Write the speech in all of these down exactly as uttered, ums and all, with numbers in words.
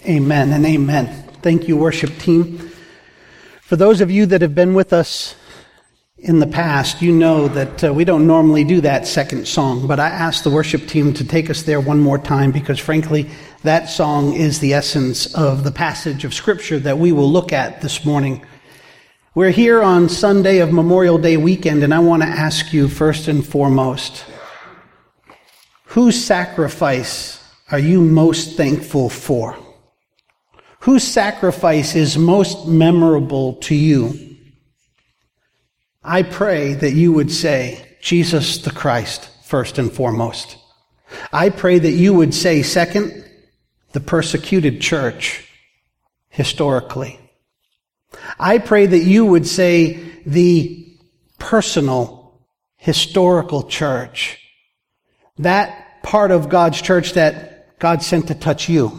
Amen and amen. Thank you, worship team. For those of you that have been with us in the past, you know that uh, we don't normally do that second song, but I asked the worship team to take us there one more time because, frankly, that song is the essence of the passage of Scripture that we will look at this morning. We're here on Sunday of Memorial Day weekend, and I want to ask you first and foremost, whose sacrifice are you most thankful for? Whose sacrifice is most memorable to you? I pray that you would say, Jesus the Christ, first and foremost. I pray that you would say, second, the persecuted church, historically. I pray that you would say, the personal, historical church, that part of God's church that God sent to touch you.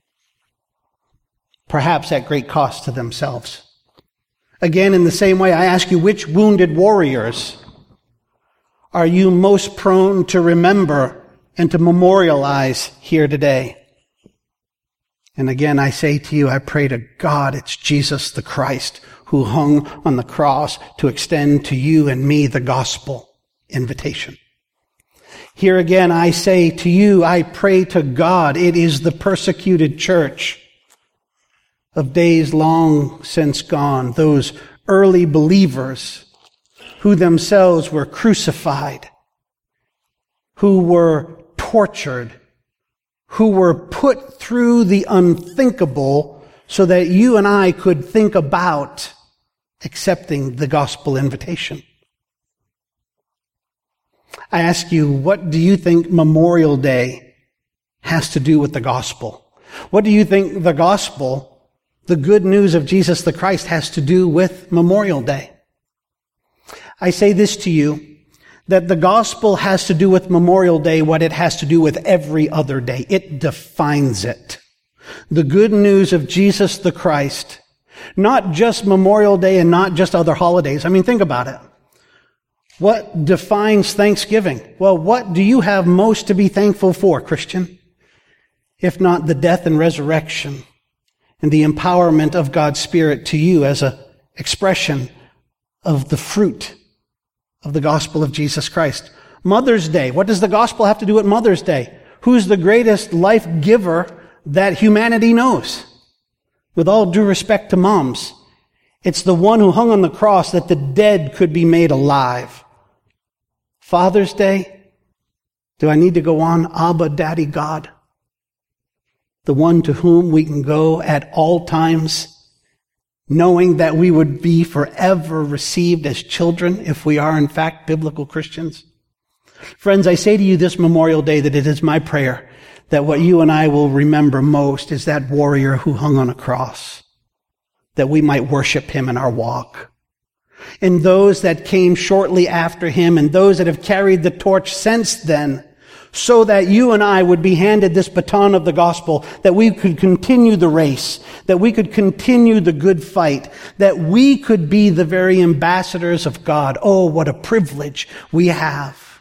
Perhaps at great cost to themselves. Again, in the same way, I ask you, which wounded warriors are you most prone to remember and to memorialize here today? And again, I say to you, I pray to God, it's Jesus the Christ who hung on the cross to extend to you and me the gospel invitation. Here again, I say to you, I pray to God, it is the persecuted church of days long since gone, those early believers who themselves were crucified, who were tortured, who were put through the unthinkable so that you and I could think about accepting the gospel invitation. I ask you, what do you think Memorial Day has to do with the gospel? What do you think the gospel, the good news of Jesus the Christ, has to do with Memorial Day? I say this to you, that the gospel has to do with Memorial Day what it has to do with every other day. It defines it. The good news of Jesus the Christ, not just Memorial Day and not just other holidays. I mean, think about it. What defines Thanksgiving? Well, what do you have most to be thankful for, Christian? If not the death and resurrection and the empowerment of God's Spirit to you as an expression of the fruit of the gospel of Jesus Christ. Mother's Day. What does the gospel have to do with Mother's Day? Who's the greatest life giver that humanity knows? With all due respect to moms, it's the one who hung on the cross that the dead could be made alive. Father's Day. Do I need to go on? Abba, Daddy, God. The one to whom we can go at all times, knowing that we would be forever received as children if we are in fact biblical Christians. Friends, I say to you this Memorial Day that it is my prayer that what you and I will remember most is that warrior who hung on a cross, that we might worship him in our walk. And those that came shortly after him and those that have carried the torch since then, so that you and I would be handed this baton of the gospel, that we could continue the race, that we could continue the good fight, that we could be the very ambassadors of God. Oh, what a privilege we have.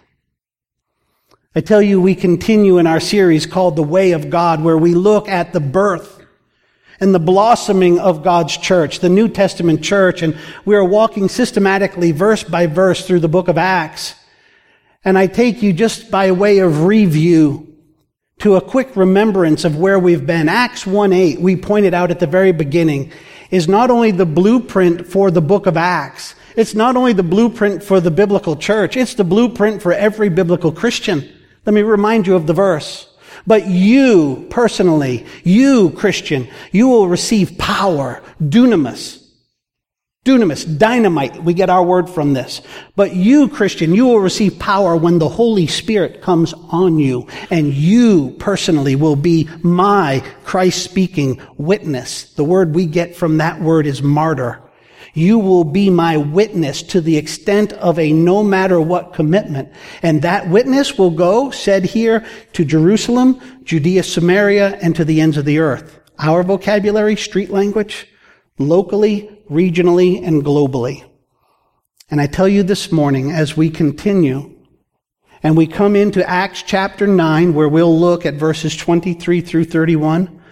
I tell you, we continue in our series called The Way of God, where we look at the birth and the blossoming of God's church, the New Testament church, and we are walking systematically verse by verse through the book of Acts. And I take you just by way of review to a quick remembrance of where we've been. Acts one eight, we pointed out at the very beginning, is not only the blueprint for the book of Acts. It's not only the blueprint for the biblical church. It's the blueprint for every biblical Christian. Let me remind you of the verse. But you, personally, you, Christian, you will receive power, dunamis. Dunamis, dynamite, we get our word from this. But you, Christian, you will receive power when the Holy Spirit comes on you, and you personally will be my Christ-speaking witness. The word we get from that word is martyr. You will be my witness to the extent of a no matter what commitment. And that witness will go, said here, to Jerusalem, Judea, Samaria, and to the ends of the earth. Our vocabulary, street language, locally, regionally, and globally. And I tell you this morning, as we continue, and we come into Acts chapter nine, where we'll look at verses twenty-three through thirty-one,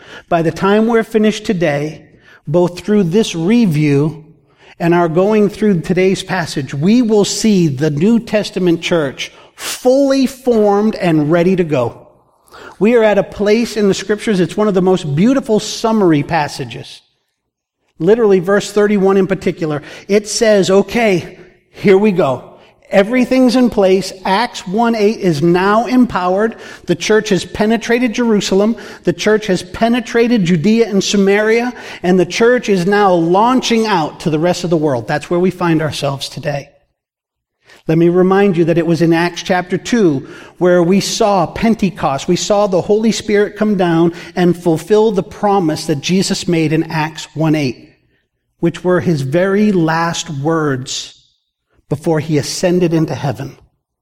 by the time we're finished today, both through this review and our going through today's passage, we will see the New Testament church fully formed and ready to go. We are at a place in the scriptures, it's one of the most beautiful summary passages. Literally, verse thirty-one in particular, it says, okay, here we go. Everything's in place. Acts one eight is now empowered. The church has penetrated Jerusalem. The church has penetrated Judea and Samaria. And the church is now launching out to the rest of the world. That's where we find ourselves today. Let me remind you that it was in Acts chapter two where we saw Pentecost. We saw the Holy Spirit come down and fulfill the promise that Jesus made in Acts one eight, which were his very last words before he ascended into heaven.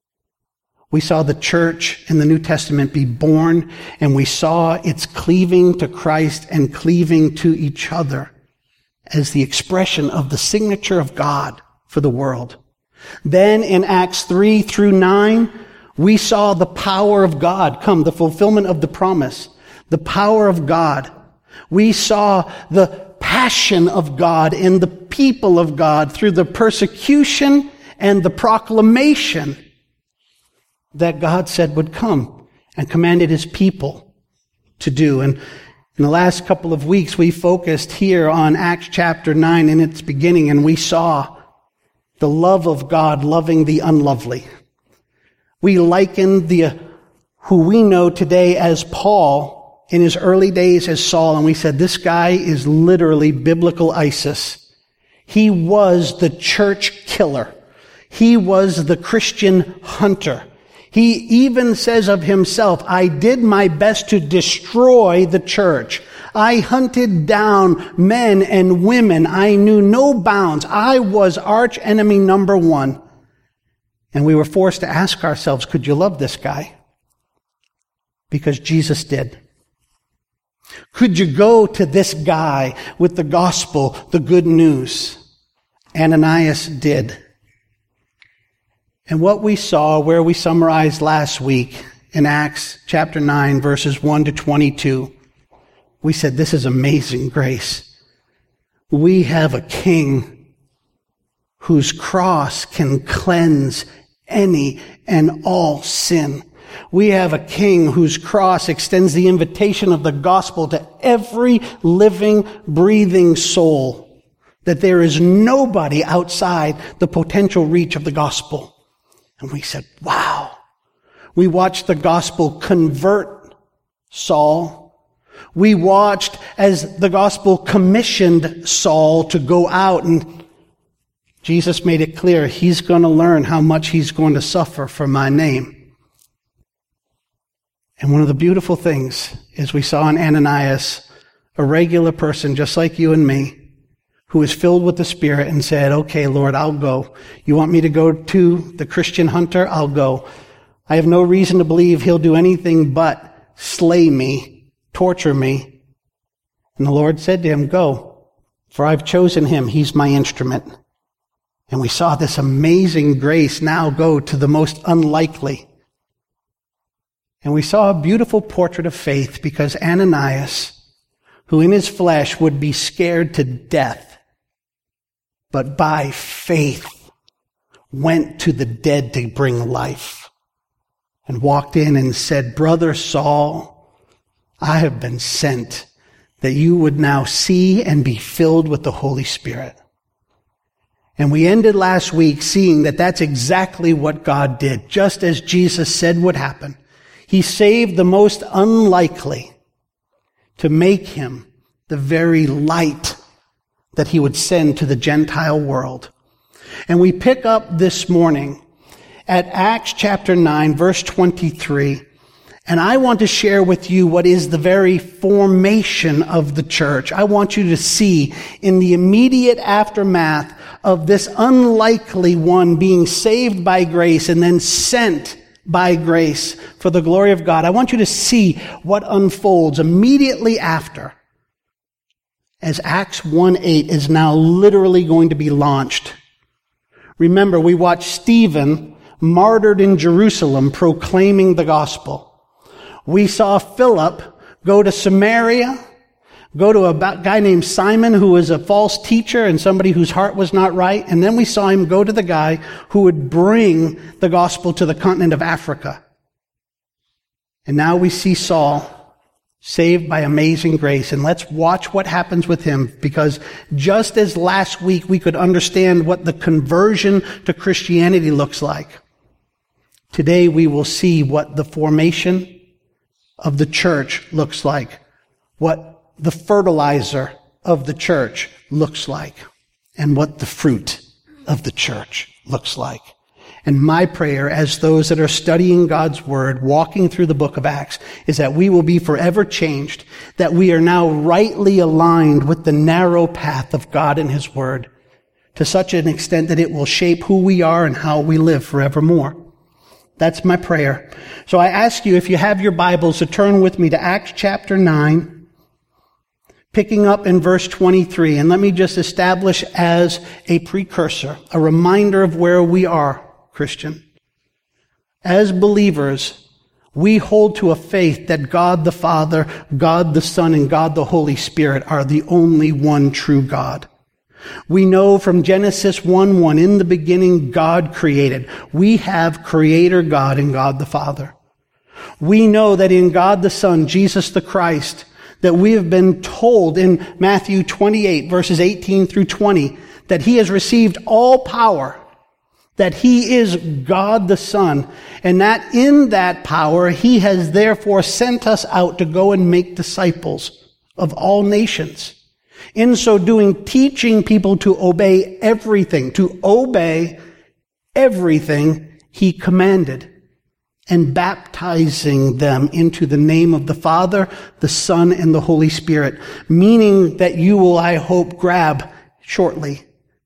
We saw the church in the New Testament be born, and we saw its cleaving to Christ and cleaving to each other as the expression of the signature of God for the world. Then in Acts three through nine, we saw the power of God come, the fulfillment of the promise, the power of God. We saw the passion of God in the people of God through the persecution and the proclamation that God said would come and commanded his people to do. And in the last couple of weeks, we focused here on Acts chapter nine in its beginning, and we saw the love of God loving the unlovely. We likened the, who we know today as Paul in his early days as Saul, and we said this guy is literally biblical ISIS. He was the church killer. He was the Christian hunter. He even says of himself, I did my best to destroy the church. I hunted down men and women. I knew no bounds. I was arch enemy number one. And we were forced to ask ourselves, could you love this guy? Because Jesus did. Could you go to this guy with the gospel, the good news? Ananias did. And what we saw, where we summarized last week in Acts chapter nine, verses one to twenty-two, we said this is amazing grace. We have a king whose cross can cleanse any and all sin. We have a king whose cross extends the invitation of the gospel to every living, breathing soul, that there is nobody outside the potential reach of the gospel. And we said, wow. We watched the gospel convert Saul. We watched as the gospel commissioned Saul to go out, and Jesus made it clear he's going to learn how much he's going to suffer for my name. And one of the beautiful things is we saw in Ananias a regular person just like you and me, who was filled with the Spirit and said, okay, Lord, I'll go. You want me to go to the Christian hunter? I'll go. I have no reason to believe he'll do anything but slay me, torture me. And the Lord said to him, go, for I've chosen him. He's my instrument. And we saw this amazing grace now go to the most unlikely. And we saw a beautiful portrait of faith, because Ananias, who in his flesh would be scared to death, but by faith went to the dead to bring life, and walked in and said, Brother Saul, I have been sent that you would now see and be filled with the Holy Spirit. And we ended last week seeing that that's exactly what God did, just as Jesus said would happen. He saved the most unlikely to make him the very light that he would send to the Gentile world. And we pick up this morning at Acts chapter nine, verse twenty-three. And I want to share with you what is the very formation of the church. I want you to see in the immediate aftermath of this unlikely one being saved by grace and then sent by grace for the glory of God. I want you to see what unfolds immediately after, as Acts one eight is now literally going to be launched. Remember, we watched Stephen martyred in Jerusalem proclaiming the gospel. We saw Philip go to Samaria Go to a guy named Simon who was a false teacher and somebody whose heart was not right. And then we saw him go to the guy who would bring the gospel to the continent of Africa. And now we see Saul saved by amazing grace. And let's watch what happens with him, because just as last week we could understand what the conversion to Christianity looks like, today we will see what the formation of the church looks like, what the fertilizer of the church looks like, and what the fruit of the church looks like. And my prayer, as those that are studying God's Word, walking through the book of Acts, is that we will be forever changed, that we are now rightly aligned with the narrow path of God and His Word, to such an extent that it will shape who we are and how we live forevermore. That's my prayer. So I ask you, if you have your Bibles, to turn with me to Acts chapter nine, picking up in verse twenty-three. And let me just establish as a precursor, a reminder of where we are, Christian. As believers, we hold to a faith that God the Father, God the Son, and God the Holy Spirit are the only one true God. We know from Genesis one one, in the beginning God created. We have Creator God and God the Father. We know that in God the Son, Jesus the Christ, that we have been told in Matthew twenty-eight, verses eighteen through twenty, that He has received all power, that He is God the Son, and that in that power He has therefore sent us out to go and make disciples of all nations. In so doing, teaching people to obey everything, to obey everything He commanded, and baptizing them into the name of the Father, the Son, and the Holy Spirit, meaning that you will, I hope, grab shortly.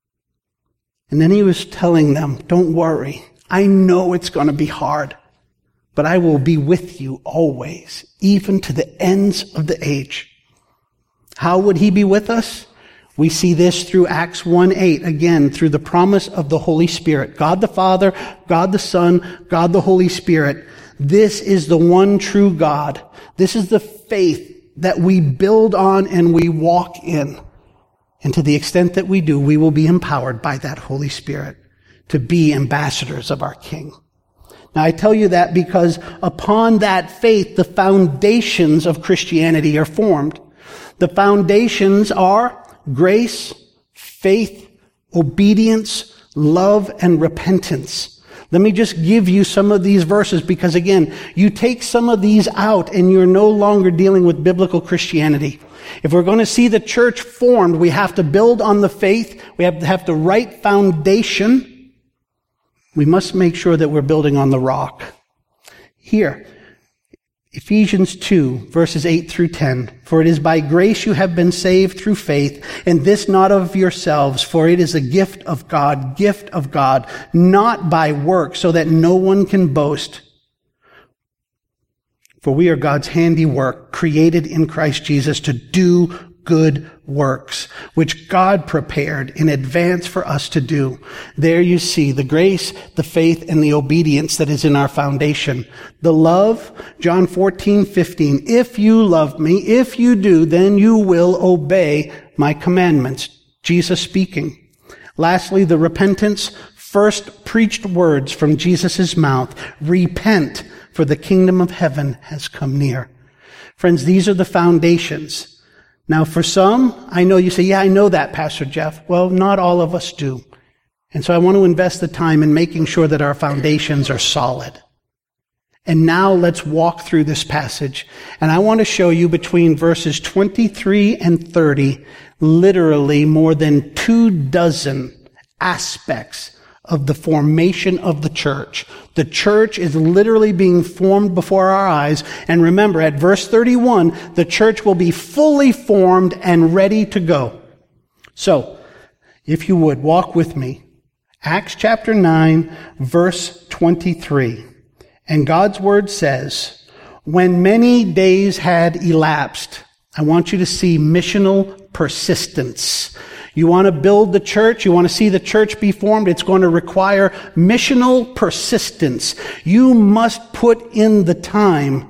And then He was telling them, don't worry, I know it's going to be hard, but I will be with you always, even to the ends of the age. How would He be with us? We see this through Acts one eight, again, through the promise of the Holy Spirit. God the Father, God the Son, God the Holy Spirit. This is the one true God. This is the faith that we build on and we walk in. And to the extent that we do, we will be empowered by that Holy Spirit to be ambassadors of our King. Now, I tell you that because upon that faith, the foundations of Christianity are formed. The foundations are grace, faith, obedience, love, and repentance. Let me just give you some of these verses because, again, you take some of these out and you're no longer dealing with biblical Christianity. If we're going to see the church formed, we have to build on the faith. We have to have the right foundation. We must make sure that we're building on the rock. Here, Ephesians two, verses eight through ten. For it is by grace you have been saved through faith, and this not of yourselves, for it is a gift of God, gift of God, not by works, so that no one can boast. For we are God's handiwork, created in Christ Jesus to do good works, which God prepared in advance for us to do. There you see the grace, the faith, and the obedience that is in our foundation. The love, John fourteen fifteen. If you love me, if you do, then you will obey my commandments. Jesus speaking. Lastly, the repentance, first preached words from Jesus' mouth. Repent, for the kingdom of heaven has come near. Friends, these are the foundations. Now, for some, I know you say, yeah, I know that, Pastor Jeff. Well, not all of us do. And so I want to invest the time in making sure that our foundations are solid. And now let's walk through this passage. And I want to show you between verses twenty-three and thirty, literally more than two dozen aspects of the formation of the church. The church is literally being formed before our eyes. And remember, at verse thirty-one, the church will be fully formed and ready to go. So, if you would, walk with me. Acts chapter nine, verse twenty-three. And God's word says, when many days had elapsed, I want you to see missional persistence. You want to build the church, you want to see the church be formed, it's going to require missional persistence. You must put in the time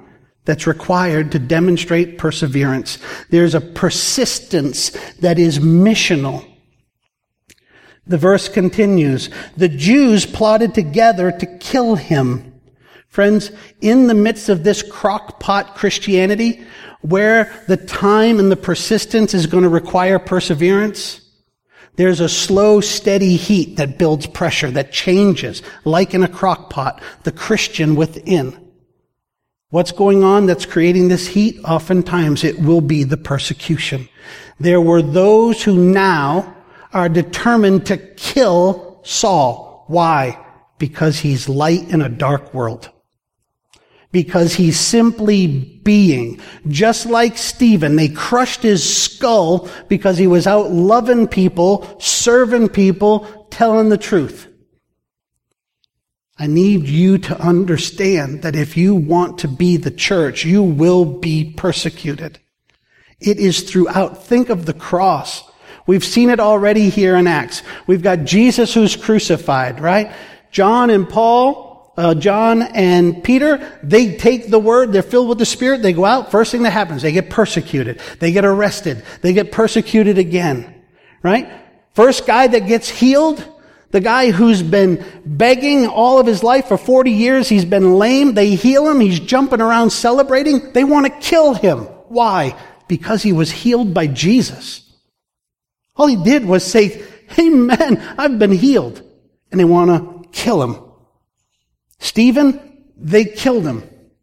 that's required to demonstrate perseverance. There's a persistence that is missional. The verse continues, the Jews plotted together to kill him. Friends, in the midst of this crock-pot Christianity, where the time and the persistence is going to require perseverance, there's a slow, steady heat that builds pressure, that changes, like in a crock-pot, the Christian within. What's going on that's creating this heat? Oftentimes it will be the persecution. There were those who now are determined to kill Saul. Why? Because he's light in a dark world. Because he's simply being. Just like Stephen, they crushed his skull because he was out loving people, serving people, telling the truth. I need you to understand that if you want to be the church, you will be persecuted. It is throughout. Think of the cross. We've seen it already here in Acts. We've got Jesus who's crucified, right? John and Paul, uh, John and Peter, they take the word, they're filled with the Spirit, they go out, first thing that happens, they get persecuted. They get arrested. They get persecuted again, right? First guy that gets healed, the guy who's been begging all of his life for forty years, he's been lame, they heal him, he's jumping around celebrating, they want to kill him. Why? Because he was healed by Jesus. All he did was say, amen, I've been healed. And they want to kill him. Stephen, they killed him.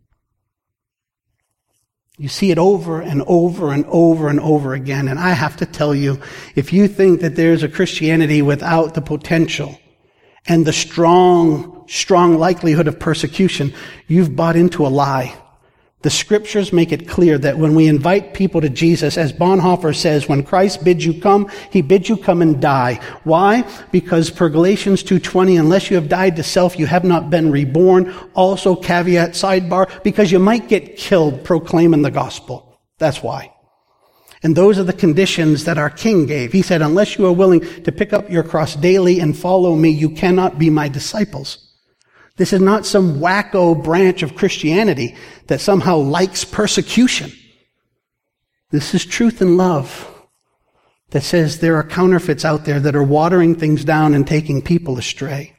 You see it over and over and over and over again. And I have to tell you, if you think that there's a Christianity without the potential and the strong, strong likelihood of persecution, you've bought into a lie. The scriptures make it clear that when we invite people to Jesus, as Bonhoeffer says, when Christ bids you come, he bids you come and die. Why? Because per Galatians two twenty, unless you have died to self, you have not been reborn. Also, caveat, sidebar, because you might get killed proclaiming the gospel. That's why. And those are the conditions that our King gave. He said, unless you are willing to pick up your cross daily and follow me, you cannot be my disciples. This is not some wacko branch of Christianity that somehow likes persecution. This is truth and love that says there are counterfeits out there that are watering things down and taking people astray.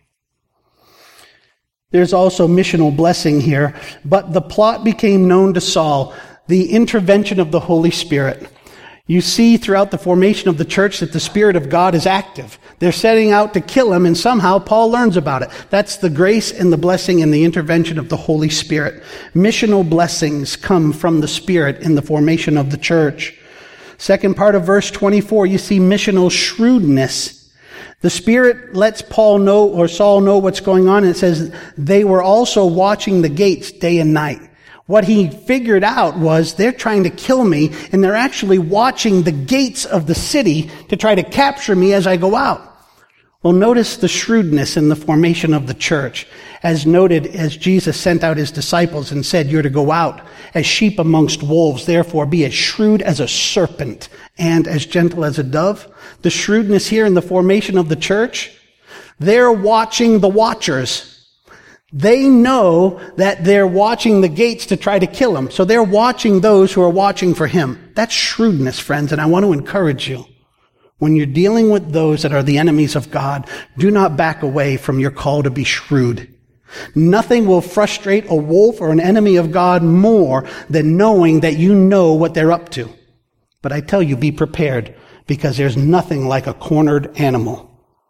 There's also missional blessing here, but the plot became known to Saul, the intervention of the Holy Spirit. You see throughout the formation of the church that the Spirit of God is active. They're setting out to kill him, and somehow Paul learns about it. That's the grace and the blessing and the intervention of the Holy Spirit. Missional blessings come from the Spirit in the formation of the church. Second part of verse twenty-four, you see missional shrewdness. The Spirit lets Paul know, or Saul know what's going on, and it says they were also watching the gates day and night. What he figured out was they're trying to kill me, and they're actually watching the gates of the city to try to capture me as I go out. Well, notice the shrewdness in the formation of the church, as noted as Jesus sent out his disciples and said, you're to go out as sheep amongst wolves, therefore be as shrewd as a serpent and as gentle as a dove. The shrewdness here in the formation of the church, they're watching the watchers. They know that they're watching the gates to try to kill him. So they're watching those who are watching for him. That's shrewdness, friends, and I want to encourage you. When you're dealing with those that are the enemies of God, do not back away from your call to be shrewd. Nothing will frustrate a wolf or an enemy of God more than knowing that you know what they're up to. But I tell you, be prepared, because there's nothing like a cornered animal.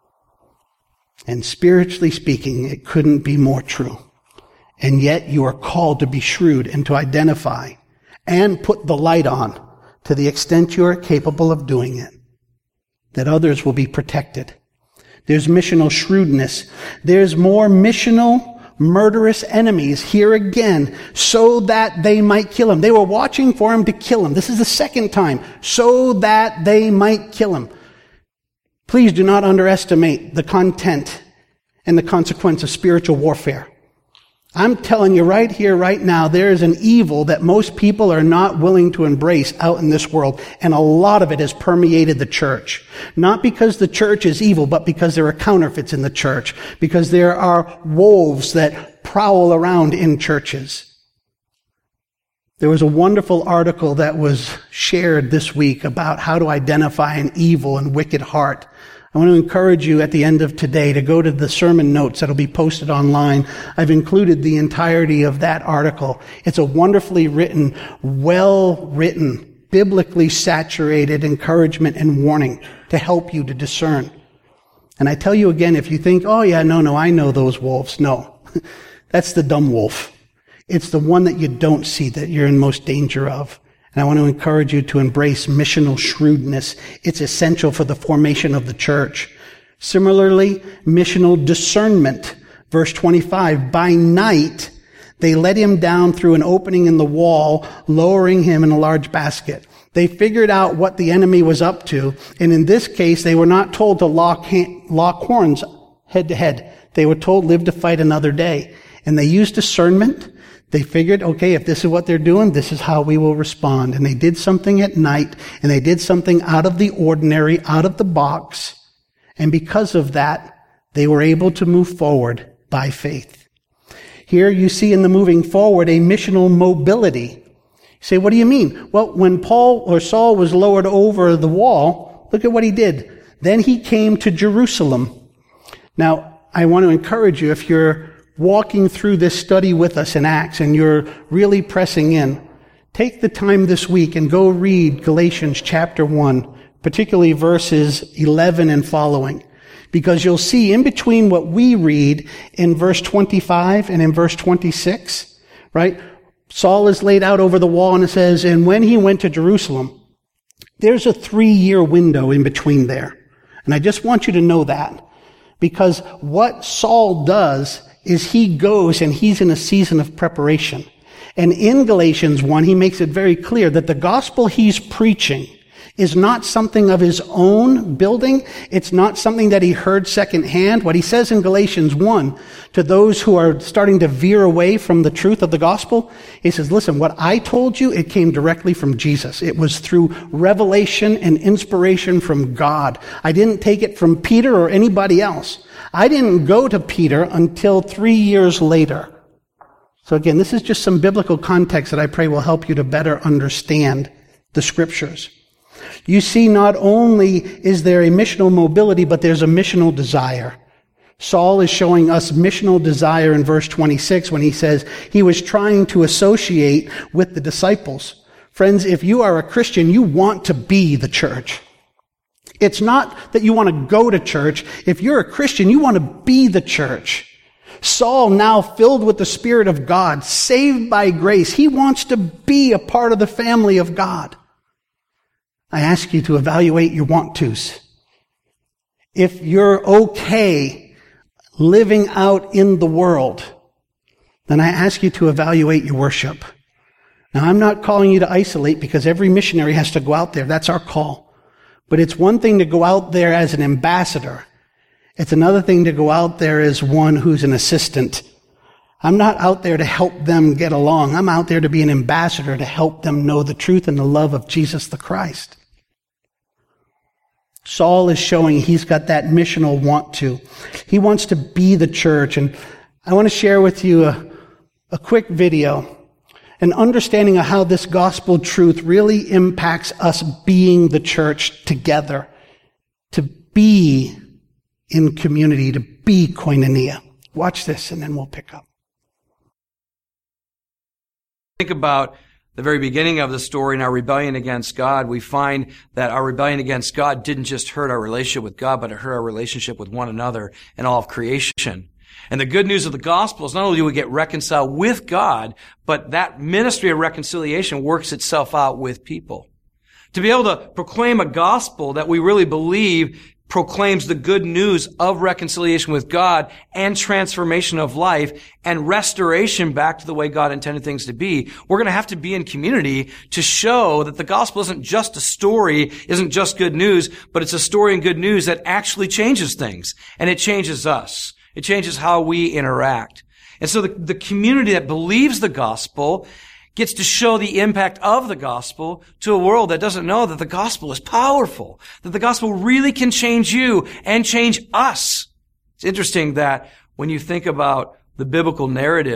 And spiritually speaking, it couldn't be more true. And yet you are called to be shrewd and to identify and put the light on to the extent you are capable of doing it, that others will be protected. There's missional shrewdness. There's more missional murderous enemies here again, so that they might kill him. They were watching for him to kill him. This is the second time, so that they might kill him. Please do not underestimate the content and the consequence of spiritual warfare. I'm telling you right here, right now, there is an evil that most people are not willing to embrace out in this world, and a lot of it has permeated the church. Not because the church is evil, but because there are counterfeits in the church, because there are wolves that prowl around in churches. There was a wonderful article that was shared this week about how to identify an evil and wicked heart. I want to encourage you at the end of today to go to the sermon notes that'll be posted online. I've included the entirety of that article. It's a wonderfully written, well-written, biblically saturated encouragement and warning to help you to discern. And I tell you again, if you think, oh yeah, no, no, I know those wolves. No, that's the dumb wolf. It's the one that you don't see that you're in most danger of. And I want to encourage you to embrace missional shrewdness. It's essential for the formation of the church. Similarly, missional discernment. Verse twenty-five, by night, they let him down through an opening in the wall, lowering him in a large basket. They figured out what the enemy was up to. And in this case, they were not told to lock, hand, lock horns head to head. They were told, live to fight another day. And they used discernment. They figured, okay, if this is what they're doing, this is how we will respond. And they did something at night, and they did something out of the ordinary, out of the box. And because of that, they were able to move forward by faith. Here you see in the moving forward a missional mobility. You say, what do you mean? Well, when Paul or Saul was lowered over the wall, look at what he did. Then he came to Jerusalem. Now, I want to encourage you, if you're walking through this study with us in Acts and you're really pressing in, take the time this week and go read Galatians chapter one, particularly verses eleven and following, because you'll see in between what we read in verse twenty-five and in verse twenty-six, right? Saul is laid out over the wall and it says, and when he went to Jerusalem, there's a three-year window in between there. And I just want you to know that, because what Saul does is he goes and he's in a season of preparation. And in Galatians one, he makes it very clear that the gospel he's preaching is not something of his own building. It's not something that he heard secondhand. What he says in Galatians one to those who are starting to veer away from the truth of the gospel, he says, listen, what I told you, it came directly from Jesus. It was through revelation and inspiration from God. I didn't take it from Peter or anybody else. I didn't go to Peter until three years later. So again, this is just some biblical context that I pray will help you to better understand the scriptures. You see, not only is there a missional mobility, but there's a missional desire. Saul is showing us missional desire in verse twenty-six when he says he was trying to associate with the disciples. Friends, if you are a Christian, you want to be the church. It's not that you want to go to church. If you're a Christian, you want to be the church. Saul, now filled with the Spirit of God, saved by grace, he wants to be a part of the family of God. I ask you to evaluate your want tos. If you're okay living out in the world, then I ask you to evaluate your worship. Now, I'm not calling you to isolate, because every missionary has to go out there. That's our call. But it's one thing to go out there as an ambassador. It's another thing to go out there as one who's an assistant. I'm not out there to help them get along. I'm out there to be an ambassador to help them know the truth and the love of Jesus the Christ. Saul is showing he's got that missional want to. He wants to be the church. And I want to share with you a, a quick video, an understanding of how this gospel truth really impacts us being the church together, to be in community, to be koinonia. Watch this and then we'll pick up. Think about the very beginning of the story in our rebellion against God. We find that our rebellion against God didn't just hurt our relationship with God, but it hurt our relationship with one another and all of creation. And the good news of the gospel is not only do we get reconciled with God, but that ministry of reconciliation works itself out with people. To be able to proclaim a gospel that we really believe proclaims the good news of reconciliation with God and transformation of life and restoration back to the way God intended things to be, we're going to have to be in community to show that the gospel isn't just a story, isn't just good news, but it's a story and good news that actually changes things. And it changes us. It changes how we interact. And so the, the community that believes the gospel gets to show the impact of the gospel to a world that doesn't know that the gospel is powerful, that the gospel really can change you and change us. It's interesting that when you think about the biblical narrative,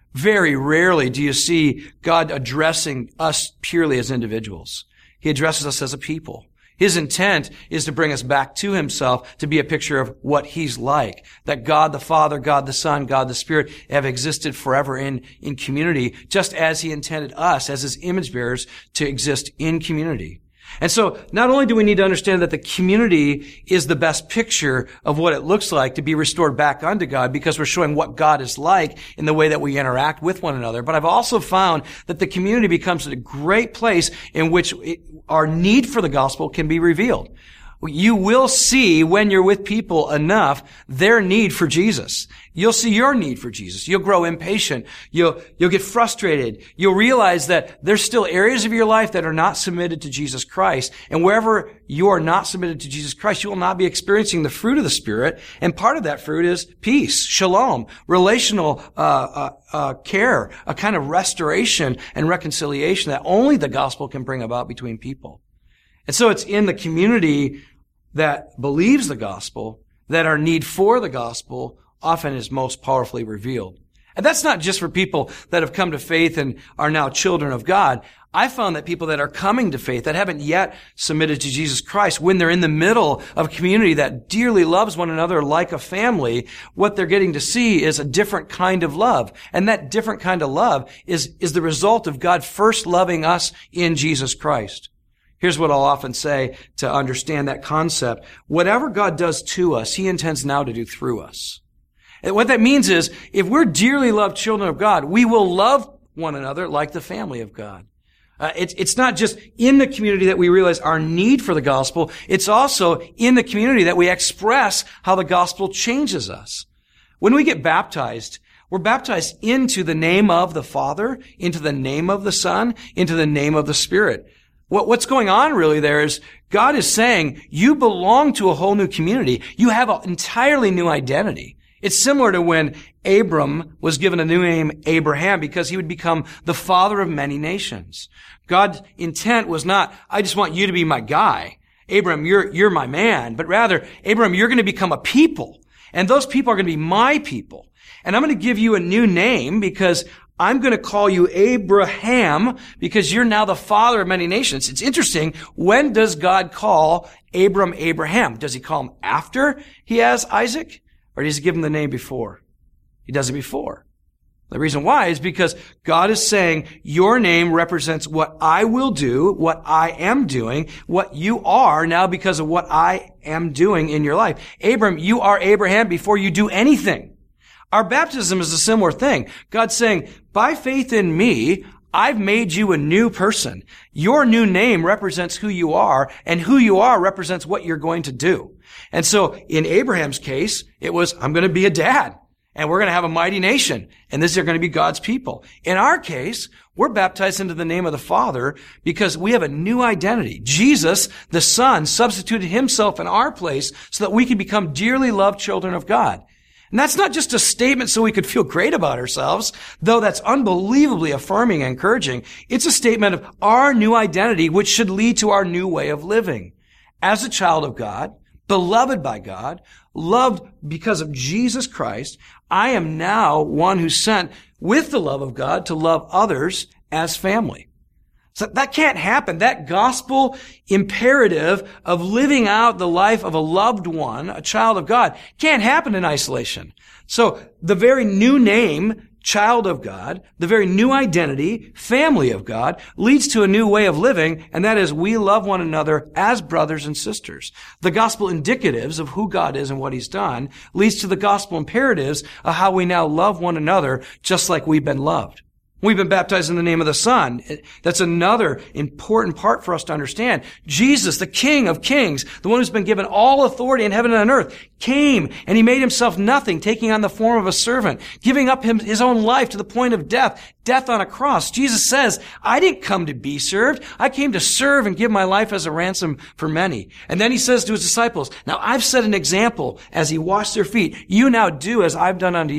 Very rarely do you see God addressing us purely as individuals. He addresses us as a people. His intent is to bring us back to himself, to be a picture of what he's like. That God the Father, God the Son, God the Spirit have existed forever in, in community, just as he intended us as his image bearers to exist in community. And so not only do we need to understand that the community is the best picture of what it looks like to be restored back unto God, because we're showing what God is like in the way that we interact with one another, but I've also found that the community becomes a great place in which it, our need for the gospel can be revealed. You will see when you're with people enough their need for Jesus. You'll see your need for Jesus. You'll grow impatient. You'll, you'll get frustrated. You'll realize that there's still areas of your life that are not submitted to Jesus Christ. And wherever you are not submitted to Jesus Christ, you will not be experiencing the fruit of the Spirit. And part of that fruit is peace, shalom, relational uh, uh, uh care, a kind of restoration and reconciliation that only the gospel can bring about between people. And so it's in the community that believes the gospel that our need for the gospel often is most powerfully revealed. And that's not just for people that have come to faith and are now children of God. I found that people that are coming to faith, that haven't yet submitted to Jesus Christ, when they're in the middle of a community that dearly loves one another like a family, what they're getting to see is a different kind of love. And that different kind of love is, is the result of God first loving us in Jesus Christ. Here's what I'll often say to understand that concept. Whatever God does to us, he intends now to do through us. And what that means is, if we're dearly loved children of God, we will love one another like the family of God. Uh, it's, it's not just in the community that we realize our need for the gospel. It's also in the community that we express how the gospel changes us. When we get baptized, we're baptized into the name of the Father, into the name of the Son, into the name of the Spirit. What, what's going on really there is God is saying you belong to a whole new community. You have an entirely new identity. It's similar to when Abram was given a new name, Abraham, because he would become the father of many nations. God's intent was not, I just want you to be my guy. Abram, you're, you're my man. But rather, Abram, you're going to become a people. And those people are going to be my people. And I'm going to give you a new name because I'm going to call you Abraham because you're now the father of many nations. It's interesting. When does God call Abram Abraham? Does he call him after he has Isaac? Or does he give him the name before? He does it before. The reason why is because God is saying your name represents what I will do, what I am doing, what you are now because of what I am doing in your life. Abram, you are Abraham before you do anything. Our baptism is a similar thing. God's saying, by faith in me, I've made you a new person. Your new name represents who you are, and who you are represents what you're going to do. And so in Abraham's case, it was, I'm going to be a dad, and we're going to have a mighty nation, and these are going to be God's people. In our case, we're baptized into the name of the Father because we have a new identity. Jesus, the Son, substituted himself in our place so that we can become dearly loved children of God. And that's not just a statement so we could feel great about ourselves, though that's unbelievably affirming and encouraging. It's a statement of our new identity, which should lead to our new way of living. As a child of God, beloved by God, loved because of Jesus Christ, I am now one who's sent with the love of God to love others as family. So that can't happen. That gospel imperative of living out the life of a loved one, a child of God, can't happen in isolation. So the very new name, child of God, the very new identity, family of God, leads to a new way of living, and that is we love one another as brothers and sisters. The gospel indicatives of who God is and what he's done leads to the gospel imperatives of how we now love one another just like we've been loved. We've been baptized in the name of the Son. That's another important part for us to understand. Jesus, the King of Kings, the one who's been given all authority in heaven and on earth, came and he made himself nothing, taking on the form of a servant, giving up him, his own life to the point of death, death on a cross. Jesus says, I didn't come to be served. I came to serve and give my life as a ransom for many. And then he says to his disciples, now I've set an example as he washed their feet. You now do as I've done unto you.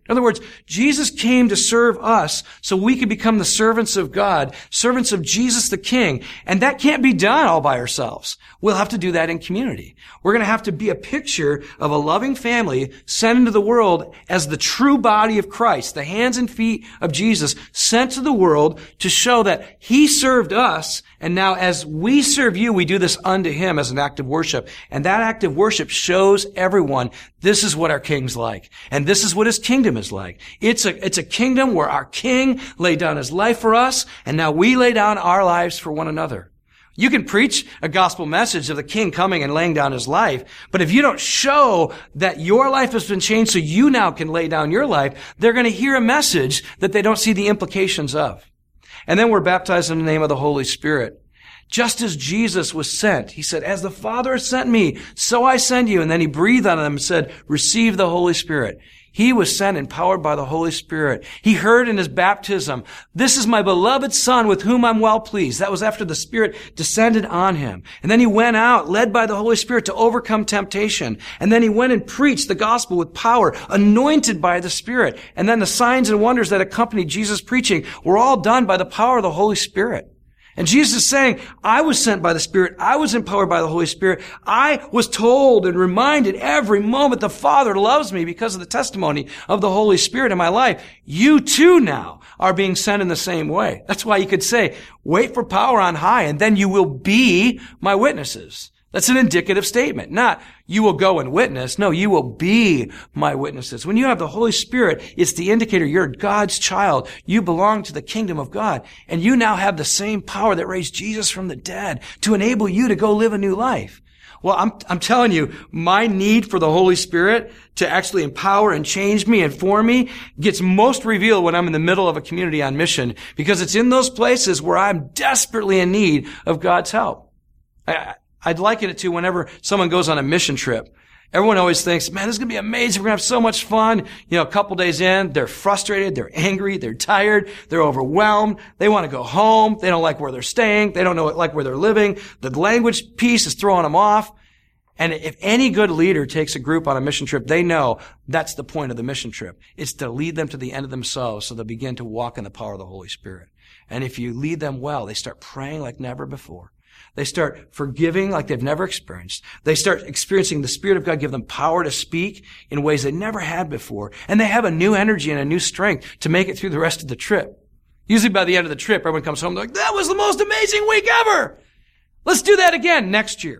In other words, Jesus came to serve us so we could become the servants of God, servants of Jesus the King. And that can't be done all by ourselves. We'll have to do that in community. We're going to have to be a picture of a loving family sent into the world as the true body of Christ, the hands and feet of Jesus sent to the world to show that He served us. And now as we serve you, we do this unto Him as an act of worship. And that act of worship shows everyone this is what our King's like. And this is what His kingdom is like. It's a, it's a kingdom where our King laid down His life for us, and now we lay down our lives for one another. You can preach a gospel message of the King coming and laying down His life, but if you don't show that your life has been changed so you now can lay down your life, they're going to hear a message that they don't see the implications of. And then we're baptized in the name of the Holy Spirit. Just as Jesus was sent, He said, as the Father has sent me, so I send you. And then He breathed on them and said, receive the Holy Spirit. He was sent empowered by the Holy Spirit. He heard in His baptism, this is my beloved Son with whom I'm well pleased. That was after the Spirit descended on Him. And then He went out, led by the Holy Spirit to overcome temptation. And then He went and preached the gospel with power, anointed by the Spirit. And then the signs and wonders that accompanied Jesus' preaching were all done by the power of the Holy Spirit. And Jesus is saying, I was sent by the Spirit. I was empowered by the Holy Spirit. I was told and reminded every moment the Father loves me because of the testimony of the Holy Spirit in my life. You too now are being sent in the same way. That's why you could say, wait for power on high, and then you will be my witnesses. That's an indicative statement. Not, you will go and witness. No, you will be my witnesses. When you have the Holy Spirit, it's the indicator you're God's child. You belong to the kingdom of God. And you now have the same power that raised Jesus from the dead to enable you to go live a new life. Well, I'm, I'm telling you, my need for the Holy Spirit to actually empower and change me and form me gets most revealed when I'm in the middle of a community on mission, because it's in those places where I'm desperately in need of God's help. I, I'd liken it to whenever someone goes on a mission trip. Everyone always thinks, man, this is going to be amazing. We're going to have so much fun. You know, a couple days in, they're frustrated, they're angry, they're tired, they're overwhelmed. They want to go home. They don't like where they're staying. They don't know like where they're living. The language piece is throwing them off. And if any good leader takes a group on a mission trip, they know that's the point of the mission trip. It's to lead them to the end of themselves so they'll begin to walk in the power of the Holy Spirit. And if you lead them well, they start praying like never before. They start forgiving like they've never experienced. They start experiencing the Spirit of God give them power to speak in ways they never had before. And they have a new energy and a new strength to make it through the rest of the trip. Usually by the end of the trip, everyone comes home, they're like, that was the most amazing week ever. Let's do that again next year.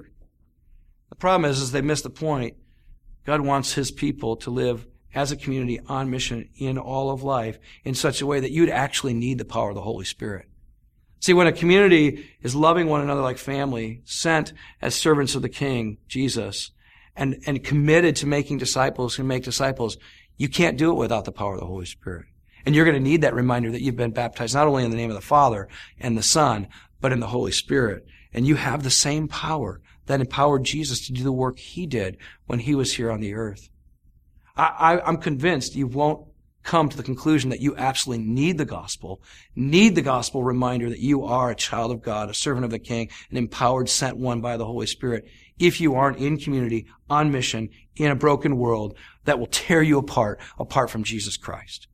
The problem is, is they miss the point. God wants His people to live as a community on mission in all of life in such a way that you'd actually need the power of the Holy Spirit. See, when a community is loving one another like family, sent as servants of the King, Jesus, and, and committed to making disciples who make disciples, you can't do it without the power of the Holy Spirit. And you're going to need that reminder that you've been baptized not only in the name of the Father and the Son, but in the Holy Spirit. And you have the same power that empowered Jesus to do the work He did when He was here on the earth. I, I, I'm convinced you won't come to the conclusion that you absolutely need the gospel, need the gospel reminder that you are a child of God, a servant of the King, an empowered, sent one by the Holy Spirit, if you aren't in community, on mission, in a broken world that will tear you apart, apart from Jesus Christ.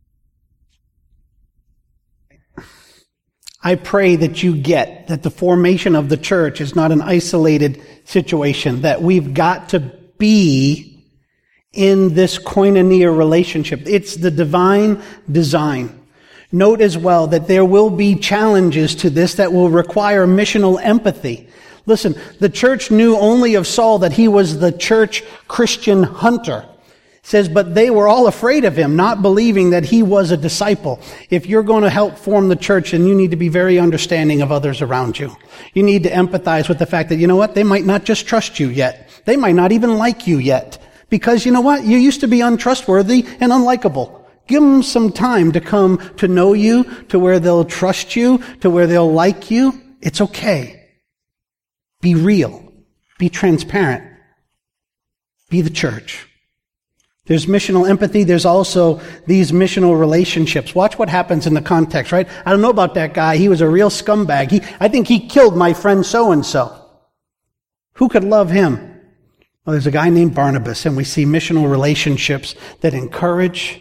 I pray that you get that the formation of the church is not an isolated situation, that we've got to be in this koinonia relationship. It's the divine design. Note as well that there will be challenges to this that will require missional empathy. Listen, the church knew only of Saul that he was the church Christian hunter. It says, but they were all afraid of him, not believing that he was a disciple. If you're going to help form the church, then you need to be very understanding of others around you. You need to empathize with the fact that, you know what, they might not just trust you yet. They might not even like you yet. Because you know what? You used to be untrustworthy and unlikable. Give them some time to come to know you, to where they'll trust you, to where they'll like you. It's okay. Be real. Be transparent. Be the church. There's missional empathy. There's also these missional relationships. Watch what happens in the context, right? I don't know about that guy. He was a real scumbag. He, I think he killed my friend so-and-so. Who could love him? Well, there's a guy named Barnabas, and we see missional relationships that encourage,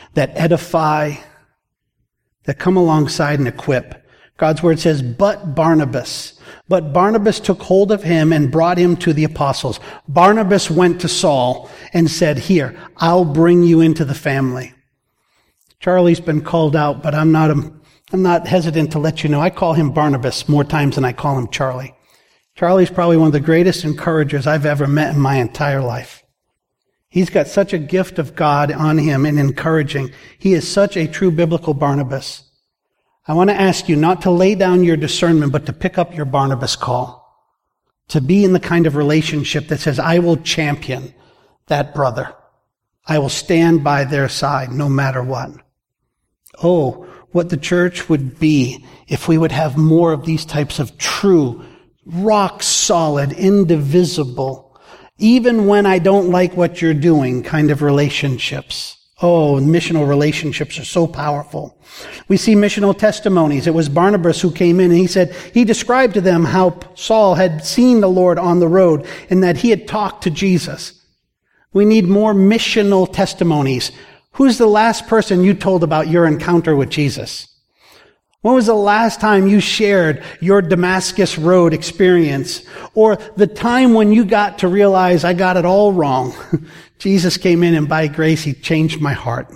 that edify, that come alongside and equip. God's word says, but Barnabas. But Barnabas took hold of him and brought him to the apostles. Barnabas went to Saul and said, here, I'll bring you into the family. Charlie's been called out, but I'm not, I'm not hesitant to let you know. I call him Barnabas more times than I call him Charlie. Charlie's probably one of the greatest encouragers I've ever met in my entire life. He's got such a gift of God on him in encouraging. He is such a true biblical Barnabas. I want to ask you not to lay down your discernment, but to pick up your Barnabas call. To be in the kind of relationship that says, I will champion that brother. I will stand by their side no matter what. Oh, what the church would be if we would have more of these types of true, rock solid, indivisible, even when I don't like what you're doing kind of relationships. Oh, missional relationships are so powerful. We see missional testimonies. It was Barnabas who came in and he said, he described to them how Saul had seen the Lord on the road and that he had talked to Jesus. We need more missional testimonies. Who's the last person you told about your encounter with Jesus? When was the last time you shared your Damascus Road experience? Or the time when you got to realize I got it all wrong? Jesus came in and by grace, he changed my heart.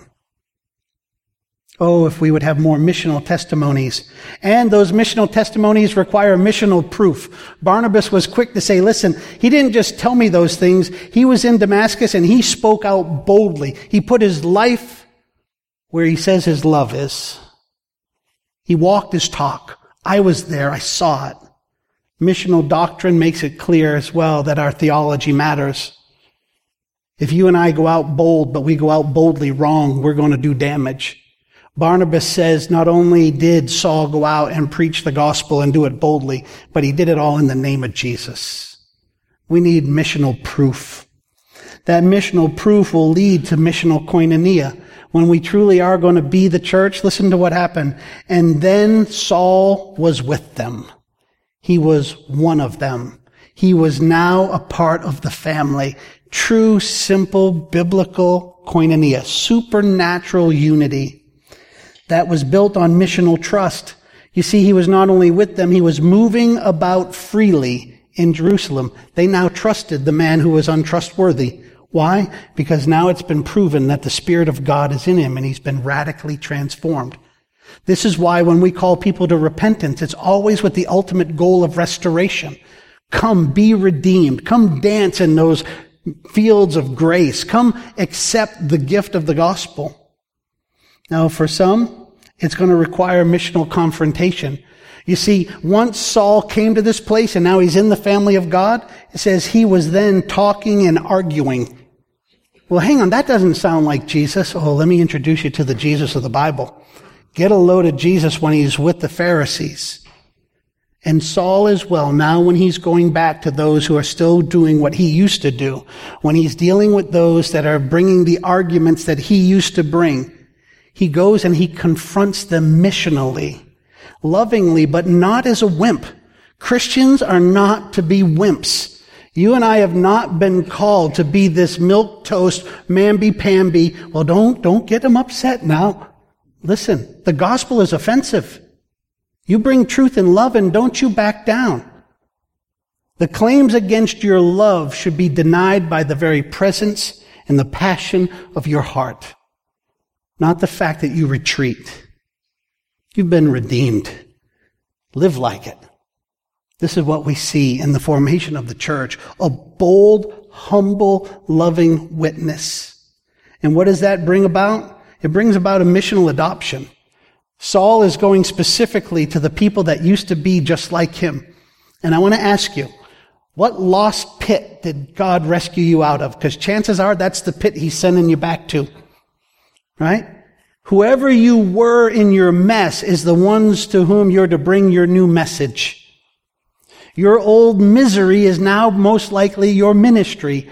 Oh, if we would have more missional testimonies. And those missional testimonies require missional proof. Barnabas was quick to say, listen, he didn't just tell me those things. He was in Damascus and he spoke out boldly. He put his life where he says his love is. He walked his talk. I was there. I saw it. Missional doctrine makes it clear as well that our theology matters. If you and I go out bold, but we go out boldly wrong, we're going to do damage. Barnabas says not only did Saul go out and preach the gospel and do it boldly, but he did it all in the name of Jesus. We need missional proof. That missional proof will lead to missional koinonia. When we truly are going to be the church, listen to what happened. And then Saul was with them. He was one of them. He was now a part of the family. True, simple, biblical koinonia, supernatural unity that was built on missional trust. You see, he was not only with them, he was moving about freely in Jerusalem. They now trusted the man who was untrustworthy. Why? Because now it's been proven that the Spirit of God is in him and he's been radically transformed. This is why when we call people to repentance, it's always with the ultimate goal of restoration. Come, be redeemed. Come dance in those fields of grace. Come accept the gift of the gospel. Now, for some, it's going to require missional confrontation. You see, once Saul came to this place and now he's in the family of God, it says he was then talking and arguing. Well, hang on, that doesn't sound like Jesus. Oh, let me introduce you to the Jesus of the Bible. Get a load of Jesus when he's with the Pharisees. And Saul as well, now when he's going back to those who are still doing what he used to do, when he's dealing with those that are bringing the arguments that he used to bring, he goes and he confronts them missionally, lovingly, but not as a wimp. Christians are not to be wimps. You and I have not been called to be this milquetoast, mamby-pamby. Well, don't, don't get them upset now. Listen, the gospel is offensive. You bring truth and love and don't you back down. The claims against your love should be denied by the very presence and the passion of your heart, not the fact that you retreat. You've been redeemed. Live like it. This is what we see in the formation of the church, a bold, humble, loving witness. And what does that bring about? It brings about a missional adoption. Saul is going specifically to the people that used to be just like him. And I want to ask you, what lost pit did God rescue you out of? Because chances are that's the pit he's sending you back to. Right? Whoever you were in your mess is the ones to whom you're to bring your new message. Your old misery is now most likely your ministry.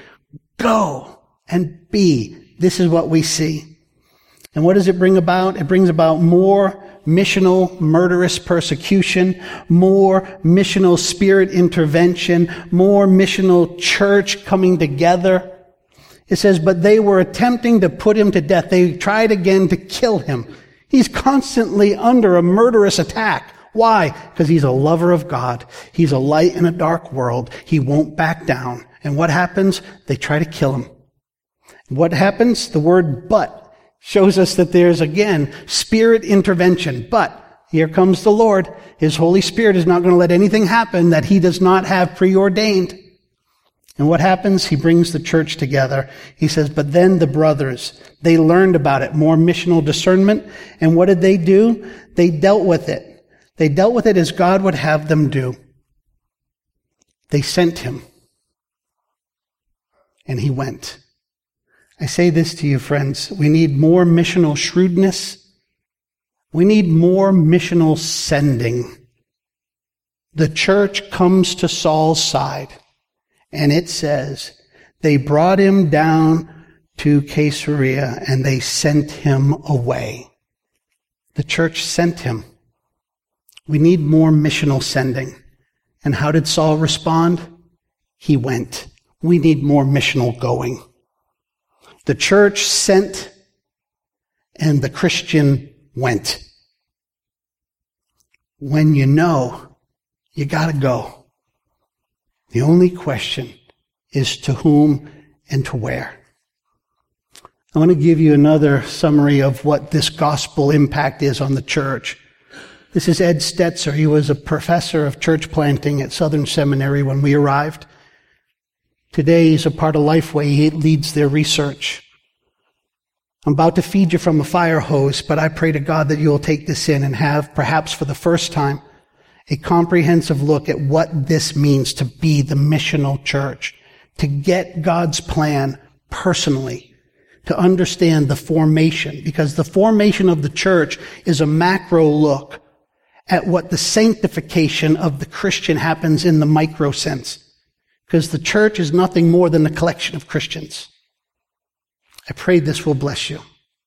Go and be. This is what we see. And what does it bring about? It brings about more missional, murderous persecution, more missional spirit intervention, more missional church coming together. It says, but they were attempting to put him to death. They tried again to kill him. He's constantly under a murderous attack. Why? Because he's a lover of God. He's a light in a dark world. He won't back down. And what happens? They try to kill him. What happens? The word but shows us that there's, again, spirit intervention. But here comes the Lord. His Holy Spirit is not going to let anything happen that he does not have preordained. And what happens? He brings the church together. He says, but then the brothers, they learned about it, more missional discernment. And what did they do? They dealt with it. They dealt with it as God would have them do. They sent him. And he went. I say this to you, friends. We need more missional shrewdness. We need more missional sending. The church comes to Saul's side. And it says, they brought him down to Caesarea and they sent him away. The church sent him. We need more missional sending. And how did Saul respond? He went. We need more missional going. The church sent and the Christian went. When you know, you gotta go. The only question is to whom and to where. I want to give you another summary of what this gospel impact is on the church. This is Ed Stetzer. He was a professor of church planting at Southern Seminary when we arrived. Today he's a part of Lifeway. He leads their research. I'm about to feed you from a fire hose, but I pray to God that you'll take this in and have, perhaps for the first time, a comprehensive look at what this means to be the missional church, to get God's plan personally, to understand the formation, because the formation of the church is a macro look at what the sanctification of the Christian happens in the micro sense, because the church is nothing more than a collection of Christians. I pray this will bless you.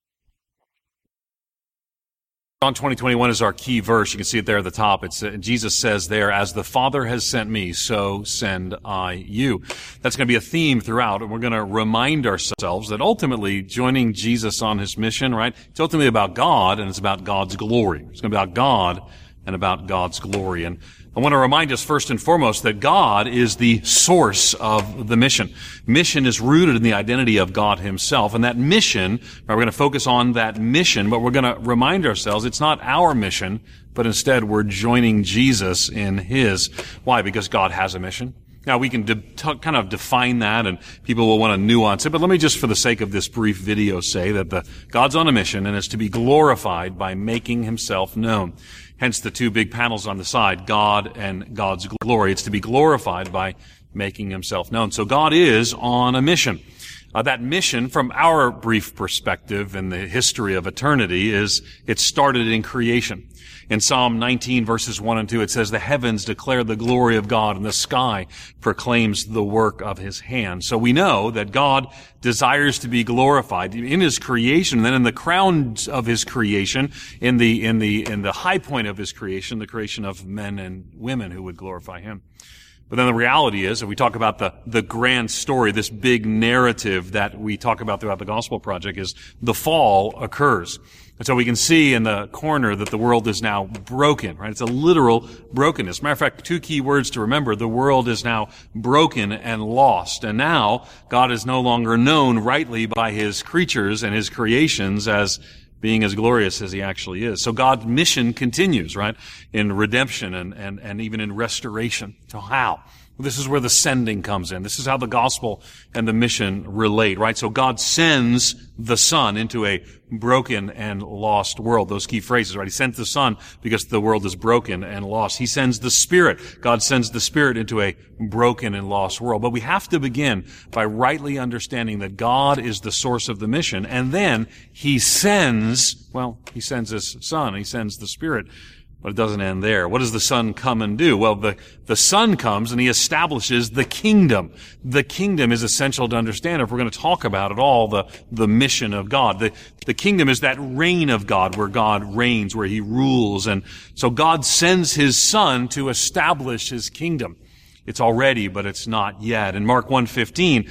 John twenty, twenty-one is our key verse. You can see it there at the top. It's uh, Jesus says there, as the Father has sent me, so send I you. That's going to be a theme throughout, and we're going to remind ourselves that ultimately joining Jesus on his mission, right, it's ultimately about God, and it's about God's glory. It's going to be about God and about God's glory. And I want to remind us first and foremost that God is the source of the mission. Mission is rooted in the identity of God himself. And that mission, we're going to focus on that mission, but we're going to remind ourselves it's not our mission, but instead we're joining Jesus in his. Why? Because God has a mission. Now, we can de- t- kind of define that, and people will want to nuance it, but let me just, for the sake of this brief video, say that the God's on a mission, and is to be glorified by making himself known. Hence the two big panels on the side, God and God's glory. It's to be glorified by making himself known. So God is on a mission. Uh, that mission, from our brief perspective in the history of eternity, is it started in creation. In Psalm nineteen, verses one and two, it says, the heavens declare the glory of God, and the sky proclaims the work of his hand. So we know that God desires to be glorified in his creation, and then in the crown of his creation, in the, in the, in the high point of his creation, the creation of men and women who would glorify him. But then the reality is, if we talk about the, the grand story, this big narrative that we talk about throughout the Gospel Project, is the fall occurs. And so we can see in the corner that the world is now broken, right? It's a literal brokenness. Matter of fact, two key words to remember. The world is now broken and lost. And now God is no longer known rightly by his creatures and his creations as being as glorious as he actually is. So God's mission continues, right? In redemption and, and, and even in restoration. So how? This is where the sending comes in. This is how the gospel and the mission relate, right? So God sends the Son into a broken and lost world. Those key phrases, right? He sent the Son because the world is broken and lost. He sends the Spirit. God sends the Spirit into a broken and lost world. But we have to begin by rightly understanding that God is the source of the mission. And then he sends, well, he sends his Son. He sends the Spirit. But it doesn't end there. What does the Son come and do? Well, the, the Son comes and he establishes the kingdom. The kingdom is essential to understand if we're going to talk about at all the, the mission of God. The, the kingdom is that reign of God where God reigns, where he rules. And so God sends his Son to establish his kingdom. It's already, but it's not yet. In Mark one fifteen,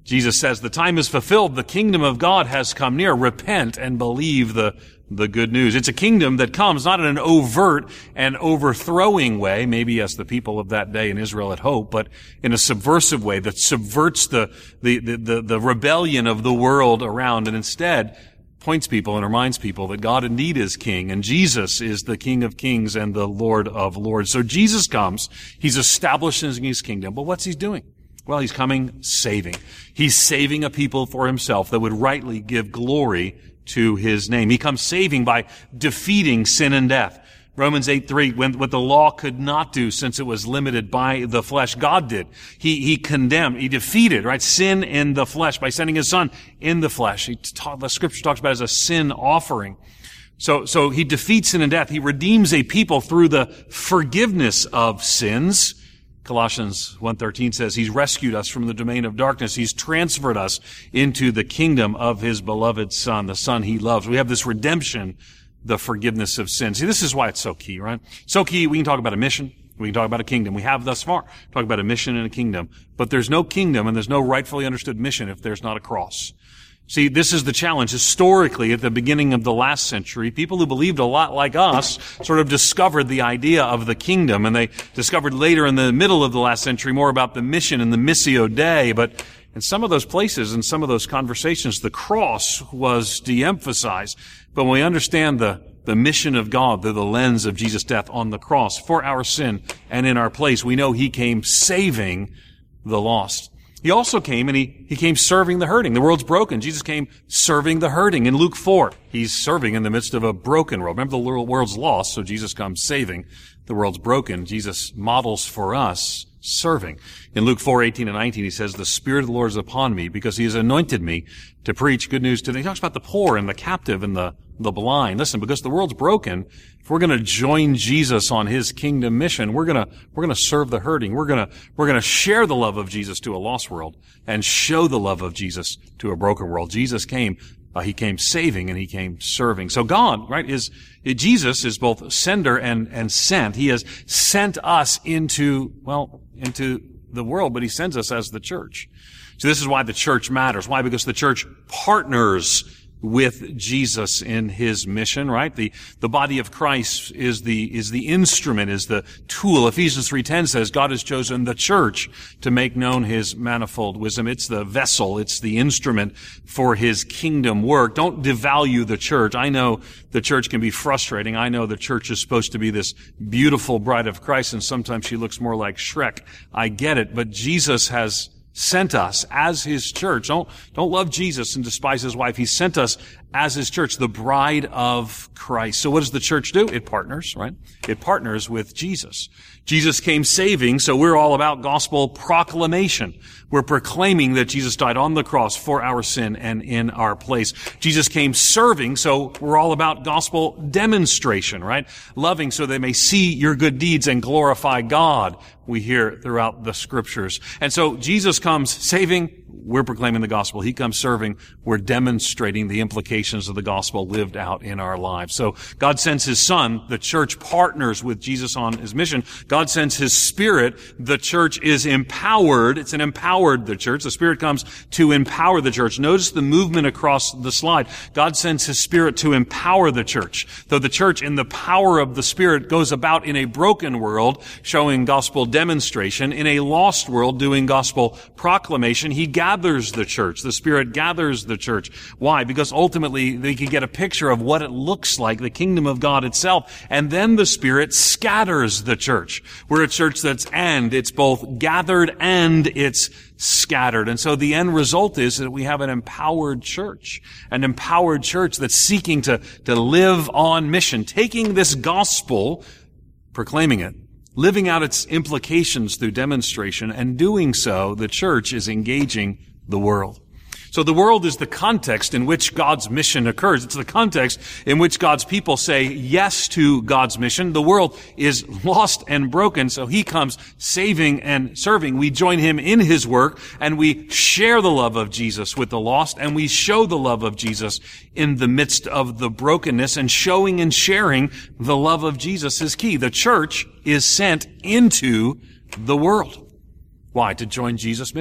Jesus says, the time is fulfilled. The kingdom of God has come near. Repent and believe the, the good news. It's a kingdom that comes not in an overt and overthrowing way, maybe as the people of that day in Israel had hoped, but in a subversive way that subverts the, the, the, the, the rebellion of the world around, and instead points people and reminds people that God indeed is king, and Jesus is the King of kings and the Lord of lords. So Jesus comes, he's establishing his kingdom, but what's he doing? Well, he's coming saving. He's saving a people for himself that would rightly give glory to his name. He comes saving by defeating sin and death. Romans eight three, when, what the law could not do since it was limited by the flesh, God did. He, he condemned, he defeated, right, sin in the flesh by sending his son in the flesh. He taught, the scripture talks about it as a sin offering. So, so he defeats sin and death. He redeems a people through the forgiveness of sins. Colossians one thirteen says he's rescued us from the domain of darkness. He's transferred us into the kingdom of his beloved Son, the Son he loves. We have this redemption, the forgiveness of sins. See, this is why it's so key, right? So key, we can talk about a mission. We can talk about a kingdom. We have thus far. Talk about a mission and a kingdom. But there's no kingdom and there's no rightfully understood mission if there's not a cross. See, this is the challenge. Historically, at the beginning of the last century, people who believed a lot like us sort of discovered the idea of the kingdom, and they discovered later in the middle of the last century more about the mission and the missio Dei. But in some of those places, in some of those conversations, the cross was de-emphasized. But when we understand the, the mission of God through the lens of Jesus' death on the cross for our sin and in our place, we know he came saving the lost. He also came and he, he came serving the hurting. The world's broken. Jesus came serving the hurting. In Luke four, he's serving in the midst of a broken world. Remember, the world's lost, so Jesus comes saving. The world's broken. Jesus models for us serving. In Luke four eighteen and nineteen, he says, the Spirit of the Lord is upon me because he has anointed me to preach good news to them. He talks about the poor and the captive and the, the blind. Listen, because the world's broken, if we're going to join Jesus on his kingdom mission, we're going to, we're going to serve the hurting. We're going to, we're going to share the love of Jesus to a lost world and show the love of Jesus to a broken world. Jesus came, uh, he came saving and he came serving. So God, right, is, Jesus is both sender and, and sent. He has sent us into, well, into the world, but he sends us as the church. So this is why the church matters. Why? Because the church partners with Jesus in his mission, right? The, the body of Christ is the, is the instrument, is the tool. Ephesians three ten says God has chosen the church to make known his manifold wisdom. It's the vessel. It's the instrument for his kingdom work. Don't devalue the church. I know the church can be frustrating. I know the church is supposed to be this beautiful bride of Christ, and sometimes she looks more like Shrek. I get it, but Jesus has sent us as his church. Don't, don't love Jesus and despise his wife. He sent us as his church, the bride of Christ. So what does the church do? It partners, right? It partners with Jesus. Jesus came saving, so we're all about gospel proclamation. We're proclaiming that Jesus died on the cross for our sin and in our place. Jesus came serving, so we're all about gospel demonstration, right? Loving so they may see your good deeds and glorify God, we hear throughout the scriptures. And so Jesus comes saving, we're proclaiming the gospel. He comes serving, we're demonstrating the implications of the gospel lived out in our lives. So God sends his Son, the church partners with Jesus on his mission. God sends his Spirit, the church is empowered. It's an empowered, the church. The Spirit comes to empower the church. Notice the movement across the slide. God sends his Spirit to empower the church. Though the church in the power of the Spirit goes about in a broken world, showing gospel demonstration, in a lost world doing gospel proclamation, he gathers the church. The Spirit gathers the church. Why? Because ultimately they can get a picture of what it looks like, the kingdom of God itself, and then the Spirit scatters the church. We're a church that's and, it's both gathered and it's scattered. And so the end result is that we have an empowered church, an empowered church that's seeking to, to live on mission, taking this gospel, proclaiming it, living out its implications through demonstration, and doing so, the church is engaging the world. So the world is the context in which God's mission occurs. It's the context in which God's people say yes to God's mission. The world is lost and broken, so he comes saving and serving. We join him in his work, and we share the love of Jesus with the lost, and we show the love of Jesus in the midst of the brokenness, and showing and sharing the love of Jesus is key. The church is sent into the world. Why? To join Jesus' mission.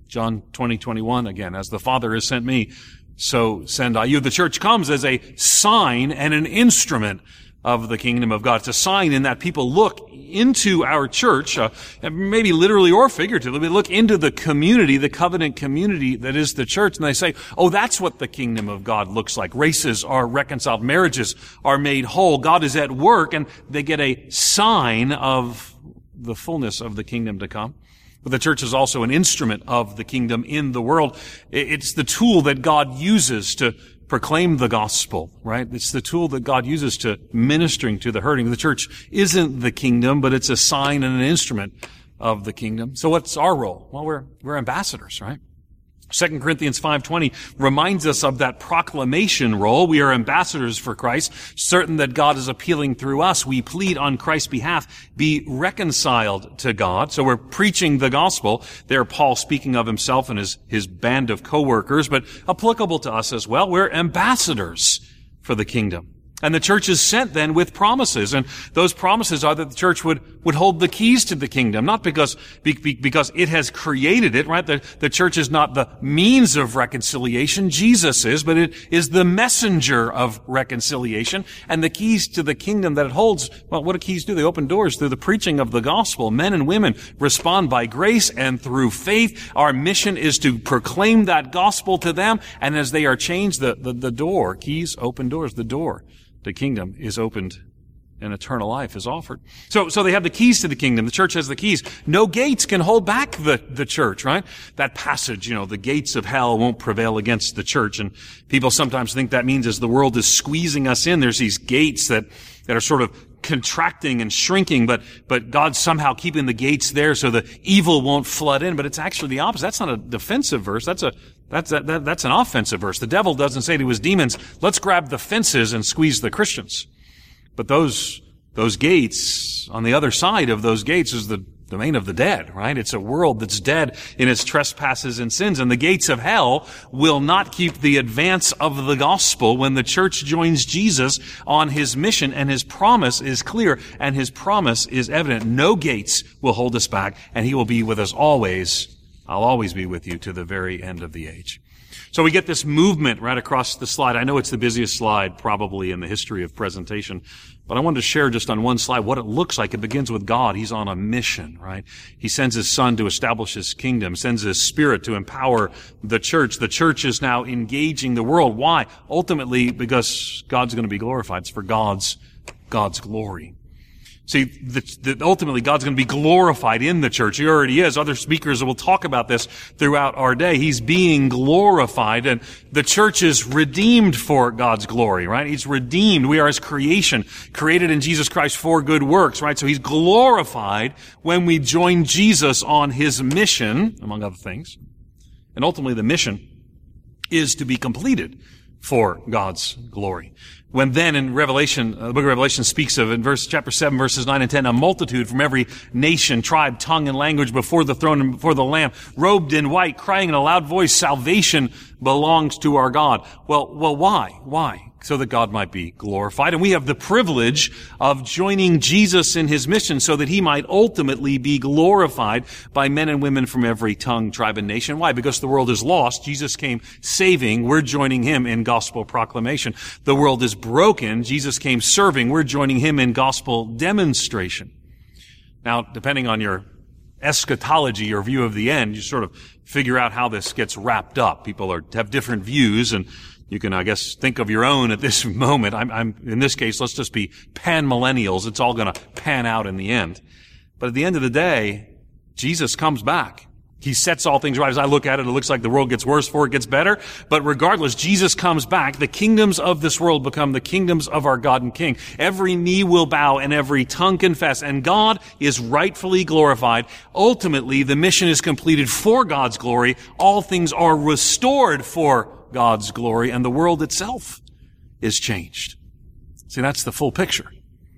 John twenty, twenty-one, again, as the Father has sent me, so send I you. The church comes as a sign and an instrument of the kingdom of God. It's a sign in that people look into our church, uh, maybe literally or figuratively, they look into the community, the covenant community that is the church, and they say, oh, that's what the kingdom of God looks like. Races are reconciled. Marriages are made whole. God is at work, and they get a sign of the fullness of the kingdom to come. But the church is also an instrument of the kingdom in the world. It's the tool that God uses to proclaim the gospel, right? It's the tool that God uses to ministering to the hurting. The church isn't the kingdom, but it's a sign and an instrument of the kingdom. So what's our role? Well, we're, we're ambassadors, right? Second Corinthians five twenty reminds us of that proclamation role. We are ambassadors for Christ, certain that God is appealing through us. We plead on Christ's behalf, be reconciled to God. So we're preaching the gospel. There, Paul speaking of himself and his, his band of co-workers, but applicable to us as well. We're ambassadors for the kingdom. And the church is sent then with promises. And those promises are that the church would, would hold the keys to the kingdom, not because, be, because it has created it, right? The, the church is not the means of reconciliation. Jesus is, but it is the messenger of reconciliation. And the keys to the kingdom that it holds, well, what do keys do? They open doors through the preaching of the gospel. Men and women respond by grace and through faith. Our mission is to proclaim that gospel to them. And as they are changed, the, the, the door, keys open doors, the door. The kingdom is opened and eternal life is offered. So, so they have the keys to the kingdom. The church has the keys. No gates can hold back the, the church, right? That passage, you know, the gates of hell won't prevail against the church. And people sometimes think that means as the world is squeezing us in, there's these gates that, that are sort of contracting and shrinking, but, but God's somehow keeping the gates there so the evil won't flood in. But it's actually the opposite. That's not a defensive verse. That's a, that's, that, that, that's an offensive verse. The devil doesn't say to his demons, let's grab the fences and squeeze the Christians. But those, those gates, on the other side of those gates is the domain of the dead, right? It's a world that's dead in its trespasses and sins. And the gates of hell will not keep the advance of the gospel when the church joins Jesus on his mission. And his promise is clear and his promise is evident. No gates will hold us back, and he will be with us always. I'll always be with you to the very end of the age. So we get this movement right across the slide. I know it's the busiest slide probably in the history of presentation, but I wanted to share just on one slide what it looks like. It begins with God. He's on a mission, right? He sends his Son to establish his kingdom, sends his Spirit to empower the church. The church is now engaging the world. Why? Ultimately, because God's going to be glorified. It's for God's, God's glory. See, the, the, ultimately, God's going to be glorified in the church. He already is. Other speakers will talk about this throughout our day. He's being glorified, and the church is redeemed for God's glory, right? He's redeemed. We are his creation, created in Jesus Christ for good works, right? So he's glorified when we join Jesus on his mission, among other things. And ultimately, the mission is to be completed for God's glory. When then in Revelation, uh, the book of Revelation speaks of, in verse, chapter seven, verses nine and ten, a multitude from every nation, tribe, tongue, and language before the throne and before the Lamb, robed in white, crying in a loud voice, salvation belongs to our God. Well, well, why? Why? So that God might be glorified. And we have the privilege of joining Jesus in his mission so that he might ultimately be glorified by men and women from every tongue, tribe, and nation. Why? Because the world is lost. Jesus came saving. We're joining him in gospel proclamation. The world is broken. Jesus came serving. We're joining him in gospel demonstration. Now, depending on your eschatology or view of the end, you sort of figure out how this gets wrapped up. People are, have different views, and you can, I guess, think of your own at this moment. I'm, I'm, in this case, let's just be pan-millennials. It's all going to pan out in the end. But at the end of the day, Jesus comes back. He sets all things right. As I look at it, it looks like the world gets worse before it gets better. But regardless, Jesus comes back. The kingdoms of this world become the kingdoms of our God and King. Every knee will bow and every tongue confess. And God is rightfully glorified. Ultimately, the mission is completed for God's glory. All things are restored for God's glory, and the world itself is changed. See, that's the full picture.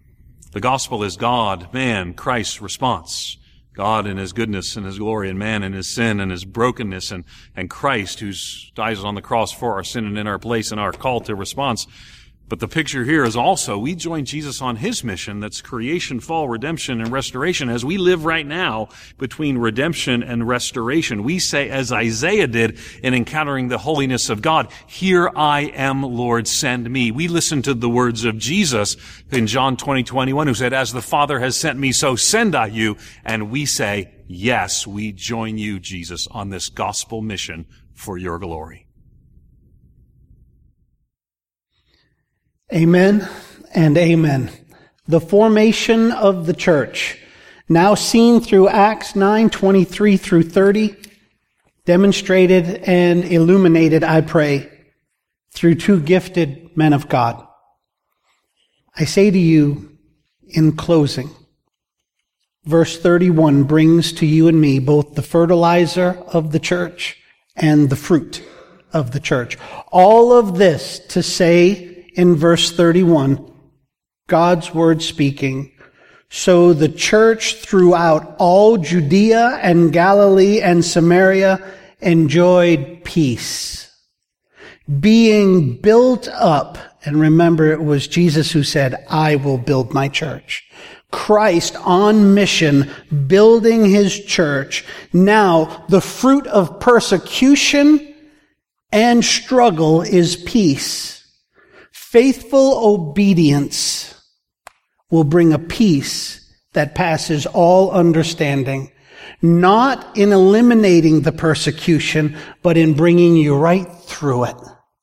The gospel is God, man, Christ's response. God in his goodness and his glory, and man in his sin and his brokenness, and, and Christ who dies on the cross for our sin and in our place, and our call to response. But the picture here is also we join Jesus on his mission that's creation, fall, redemption, and restoration. As we live right now between redemption and restoration, we say, as Isaiah did in encountering the holiness of God, "Here I am, Lord, send me." We listen to the words of Jesus in John twenty, twenty-one, who said, "As the Father has sent me, so send I you." And we say, yes, we join you, Jesus, on this gospel mission for your glory. Amen and amen. The formation of the church, now seen through Acts nine, twenty-three through thirty, demonstrated and illuminated, I pray, through two gifted men of God. I say to you in closing, verse thirty-one brings to you and me both the fertilizer of the church and the fruit of the church. All of this to say, in verse thirty-one, God's word speaking, "So the church throughout all Judea and Galilee and Samaria enjoyed peace, being built up." And remember, it was Jesus who said, "I will build my church." Christ on mission, building his church. Now, the fruit of persecution and struggle is peace. Faithful obedience will bring a peace that passes all understanding, not in eliminating the persecution, but in bringing you right through it.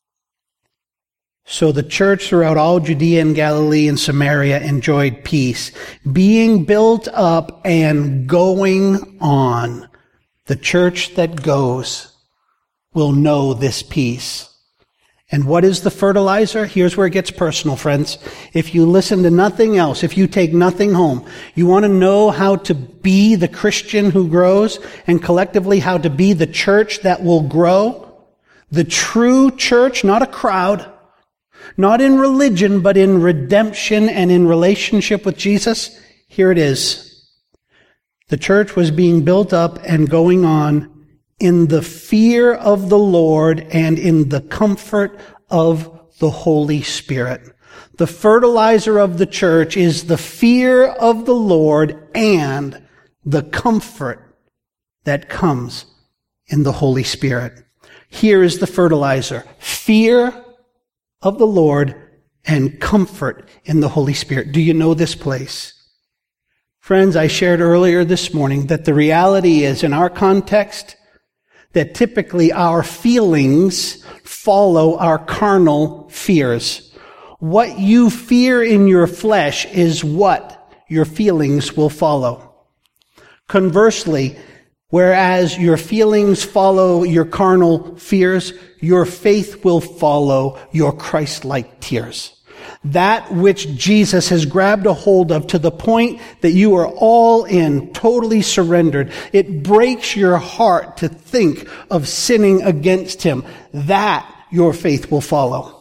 So the church throughout all Judea and Galilee and Samaria enjoyed peace, being built up and going on. The church that goes will know this peace. And what is the fertilizer? Here's where it gets personal, friends. If you listen to nothing else, if you take nothing home, you want to know how to be the Christian who grows, and collectively how to be the church that will grow. The true church, not a crowd, not in religion, but in redemption and in relationship with Jesus. Here it is. The church was being built up and going on in the fear of the Lord and in the comfort of the Holy Spirit. The fertilizer of the church is the fear of the Lord and the comfort that comes in the Holy Spirit. Here is the fertilizer: fear of the Lord and comfort in the Holy Spirit. Do you know this place? Friends, I shared earlier this morning that the reality is, in our context, that typically our feelings follow our carnal fears. What you fear in your flesh is what your feelings will follow. Conversely, whereas your feelings follow your carnal fears, your faith will follow your Christ-like tears. That which Jesus has grabbed a hold of to the point that you are all in, totally surrendered. It breaks your heart to think of sinning against him. That your faith will follow.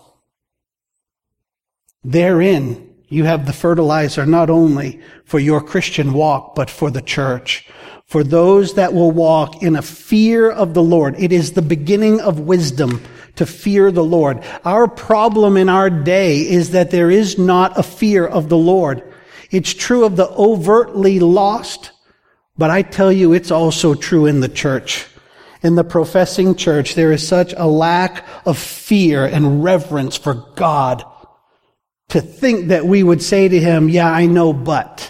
Therein, you have the fertilizer not only for your Christian walk, but for the church. For those that will walk in a fear of the Lord. It is the beginning of wisdom to fear the Lord. Our problem in our day is that there is not a fear of the Lord. It's true of the overtly lost, but I tell you, it's also true in the church. In the professing church, there is such a lack of fear and reverence for God. To think that we would say to him, "Yeah, I know, but."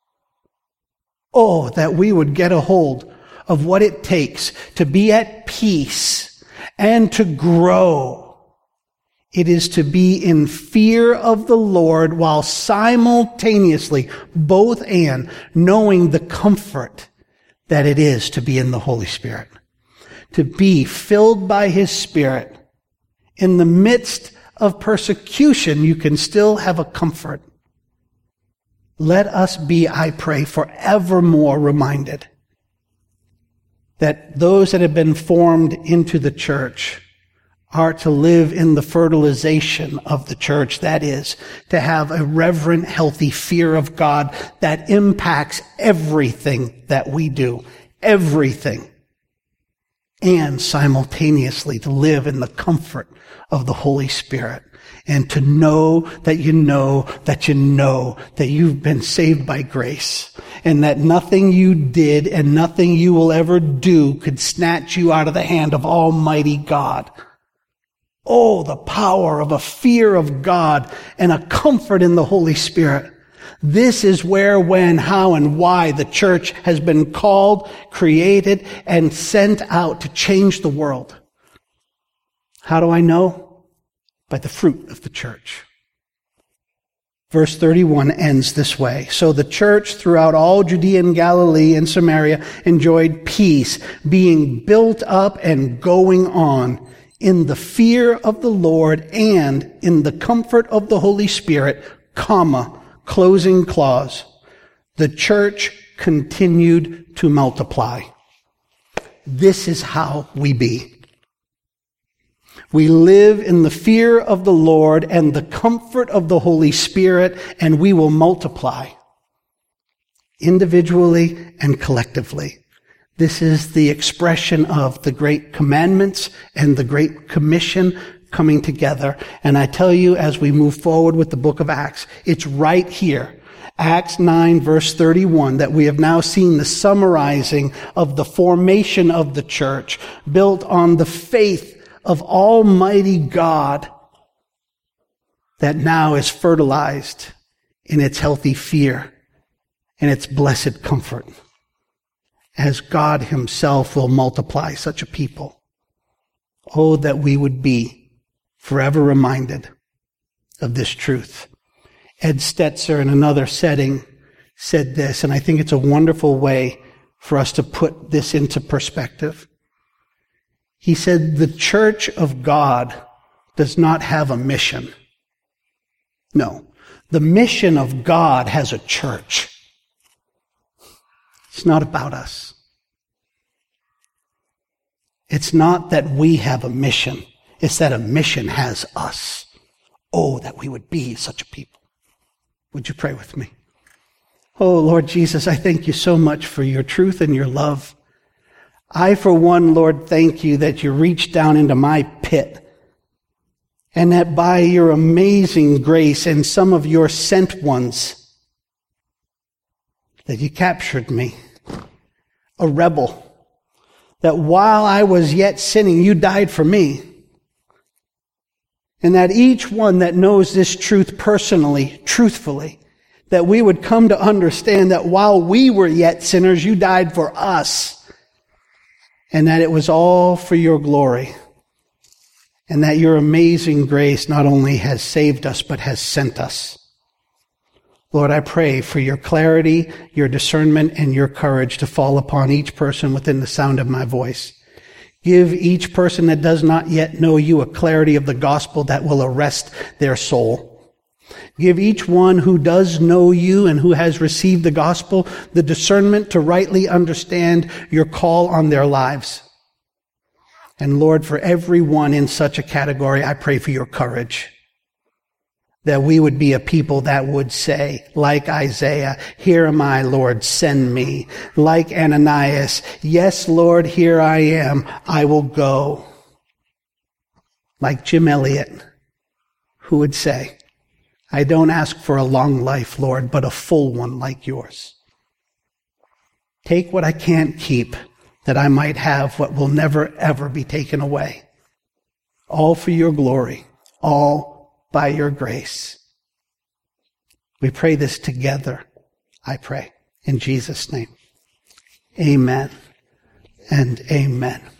Oh, that we would get a hold of what it takes to be at peace and to grow. It is to be in fear of the Lord while simultaneously, both and, knowing the comfort that it is to be in the Holy Spirit. To be filled by his Spirit. In the midst of persecution, you can still have a comfort. Let us be, I pray, forevermore reminded that those that have been formed into the church are to live in the fertilization of the church. That is, to have a reverent, healthy fear of God that impacts everything that we do. Everything. and simultaneously to live in the comfort of the Holy Spirit and to know that you know that you know that you've been saved by grace and that nothing you did and nothing you will ever do could snatch you out of the hand of Almighty God. Oh, the power of a fear of God and a comfort in the Holy Spirit. This is where, when, how, and why the church has been called, created, and sent out to change the world. How do I know? By the fruit of the church. Verse thirty-one ends this way. So the church throughout all Judea and Galilee and Samaria enjoyed peace, being built up and going on in the fear of the Lord and in the comfort of the Holy Spirit, comma, closing clause. The church continued to multiply. This is how we be. We live in the fear of the Lord and the comfort of the Holy Spirit, and we will multiply individually and collectively. This is the expression of the great commandments and the great commission coming together. And I tell you, as we move forward with the book of Acts, it's right here, Acts nine verse thirty-one, that we have now seen the summarizing of the formation of the church built on the faith of Almighty God that now is fertilized in its healthy fear and its blessed comfort, as God himself will multiply such a people. Oh, that we would be forever reminded of this truth. Ed Stetzer, in another setting, said this, and I think it's a wonderful way for us to put this into perspective. He said, the church of God does not have a mission. No, the mission of God has a church. It's not about us. It's not that we have a mission. It's that a mission has us. Oh, that we would be such a people. Would you pray with me? Oh, Lord Jesus, I thank you so much for your truth and your love. I, for one, Lord, thank you that you reached down into my pit and that by your amazing grace and some of your sent ones, that you captured me, a rebel, that while I was yet sinning, you died for me. And that each one that knows this truth personally, truthfully, that we would come to understand that while we were yet sinners, you died for us. And that it was all for your glory. And that your amazing grace not only has saved us, but has sent us. Lord, I pray for your clarity, your discernment, and your courage to fall upon each person within the sound of my voice. Give each person that does not yet know you a clarity of the gospel that will arrest their soul. Give each one who does know you and who has received the gospel the discernment to rightly understand your call on their lives. And Lord, for everyone in such a category, I pray for your courage. That we would be a people that would say, like Isaiah, here am I, Lord, send me. Like Ananias, yes, Lord, here I am, I will go. Like Jim Elliot, who would say, I don't ask for a long life, Lord, but a full one like yours. Take what I can't keep, that I might have what will never, ever be taken away. All for your glory, all by your grace. We pray this together, I pray, in Jesus' name. Amen and amen.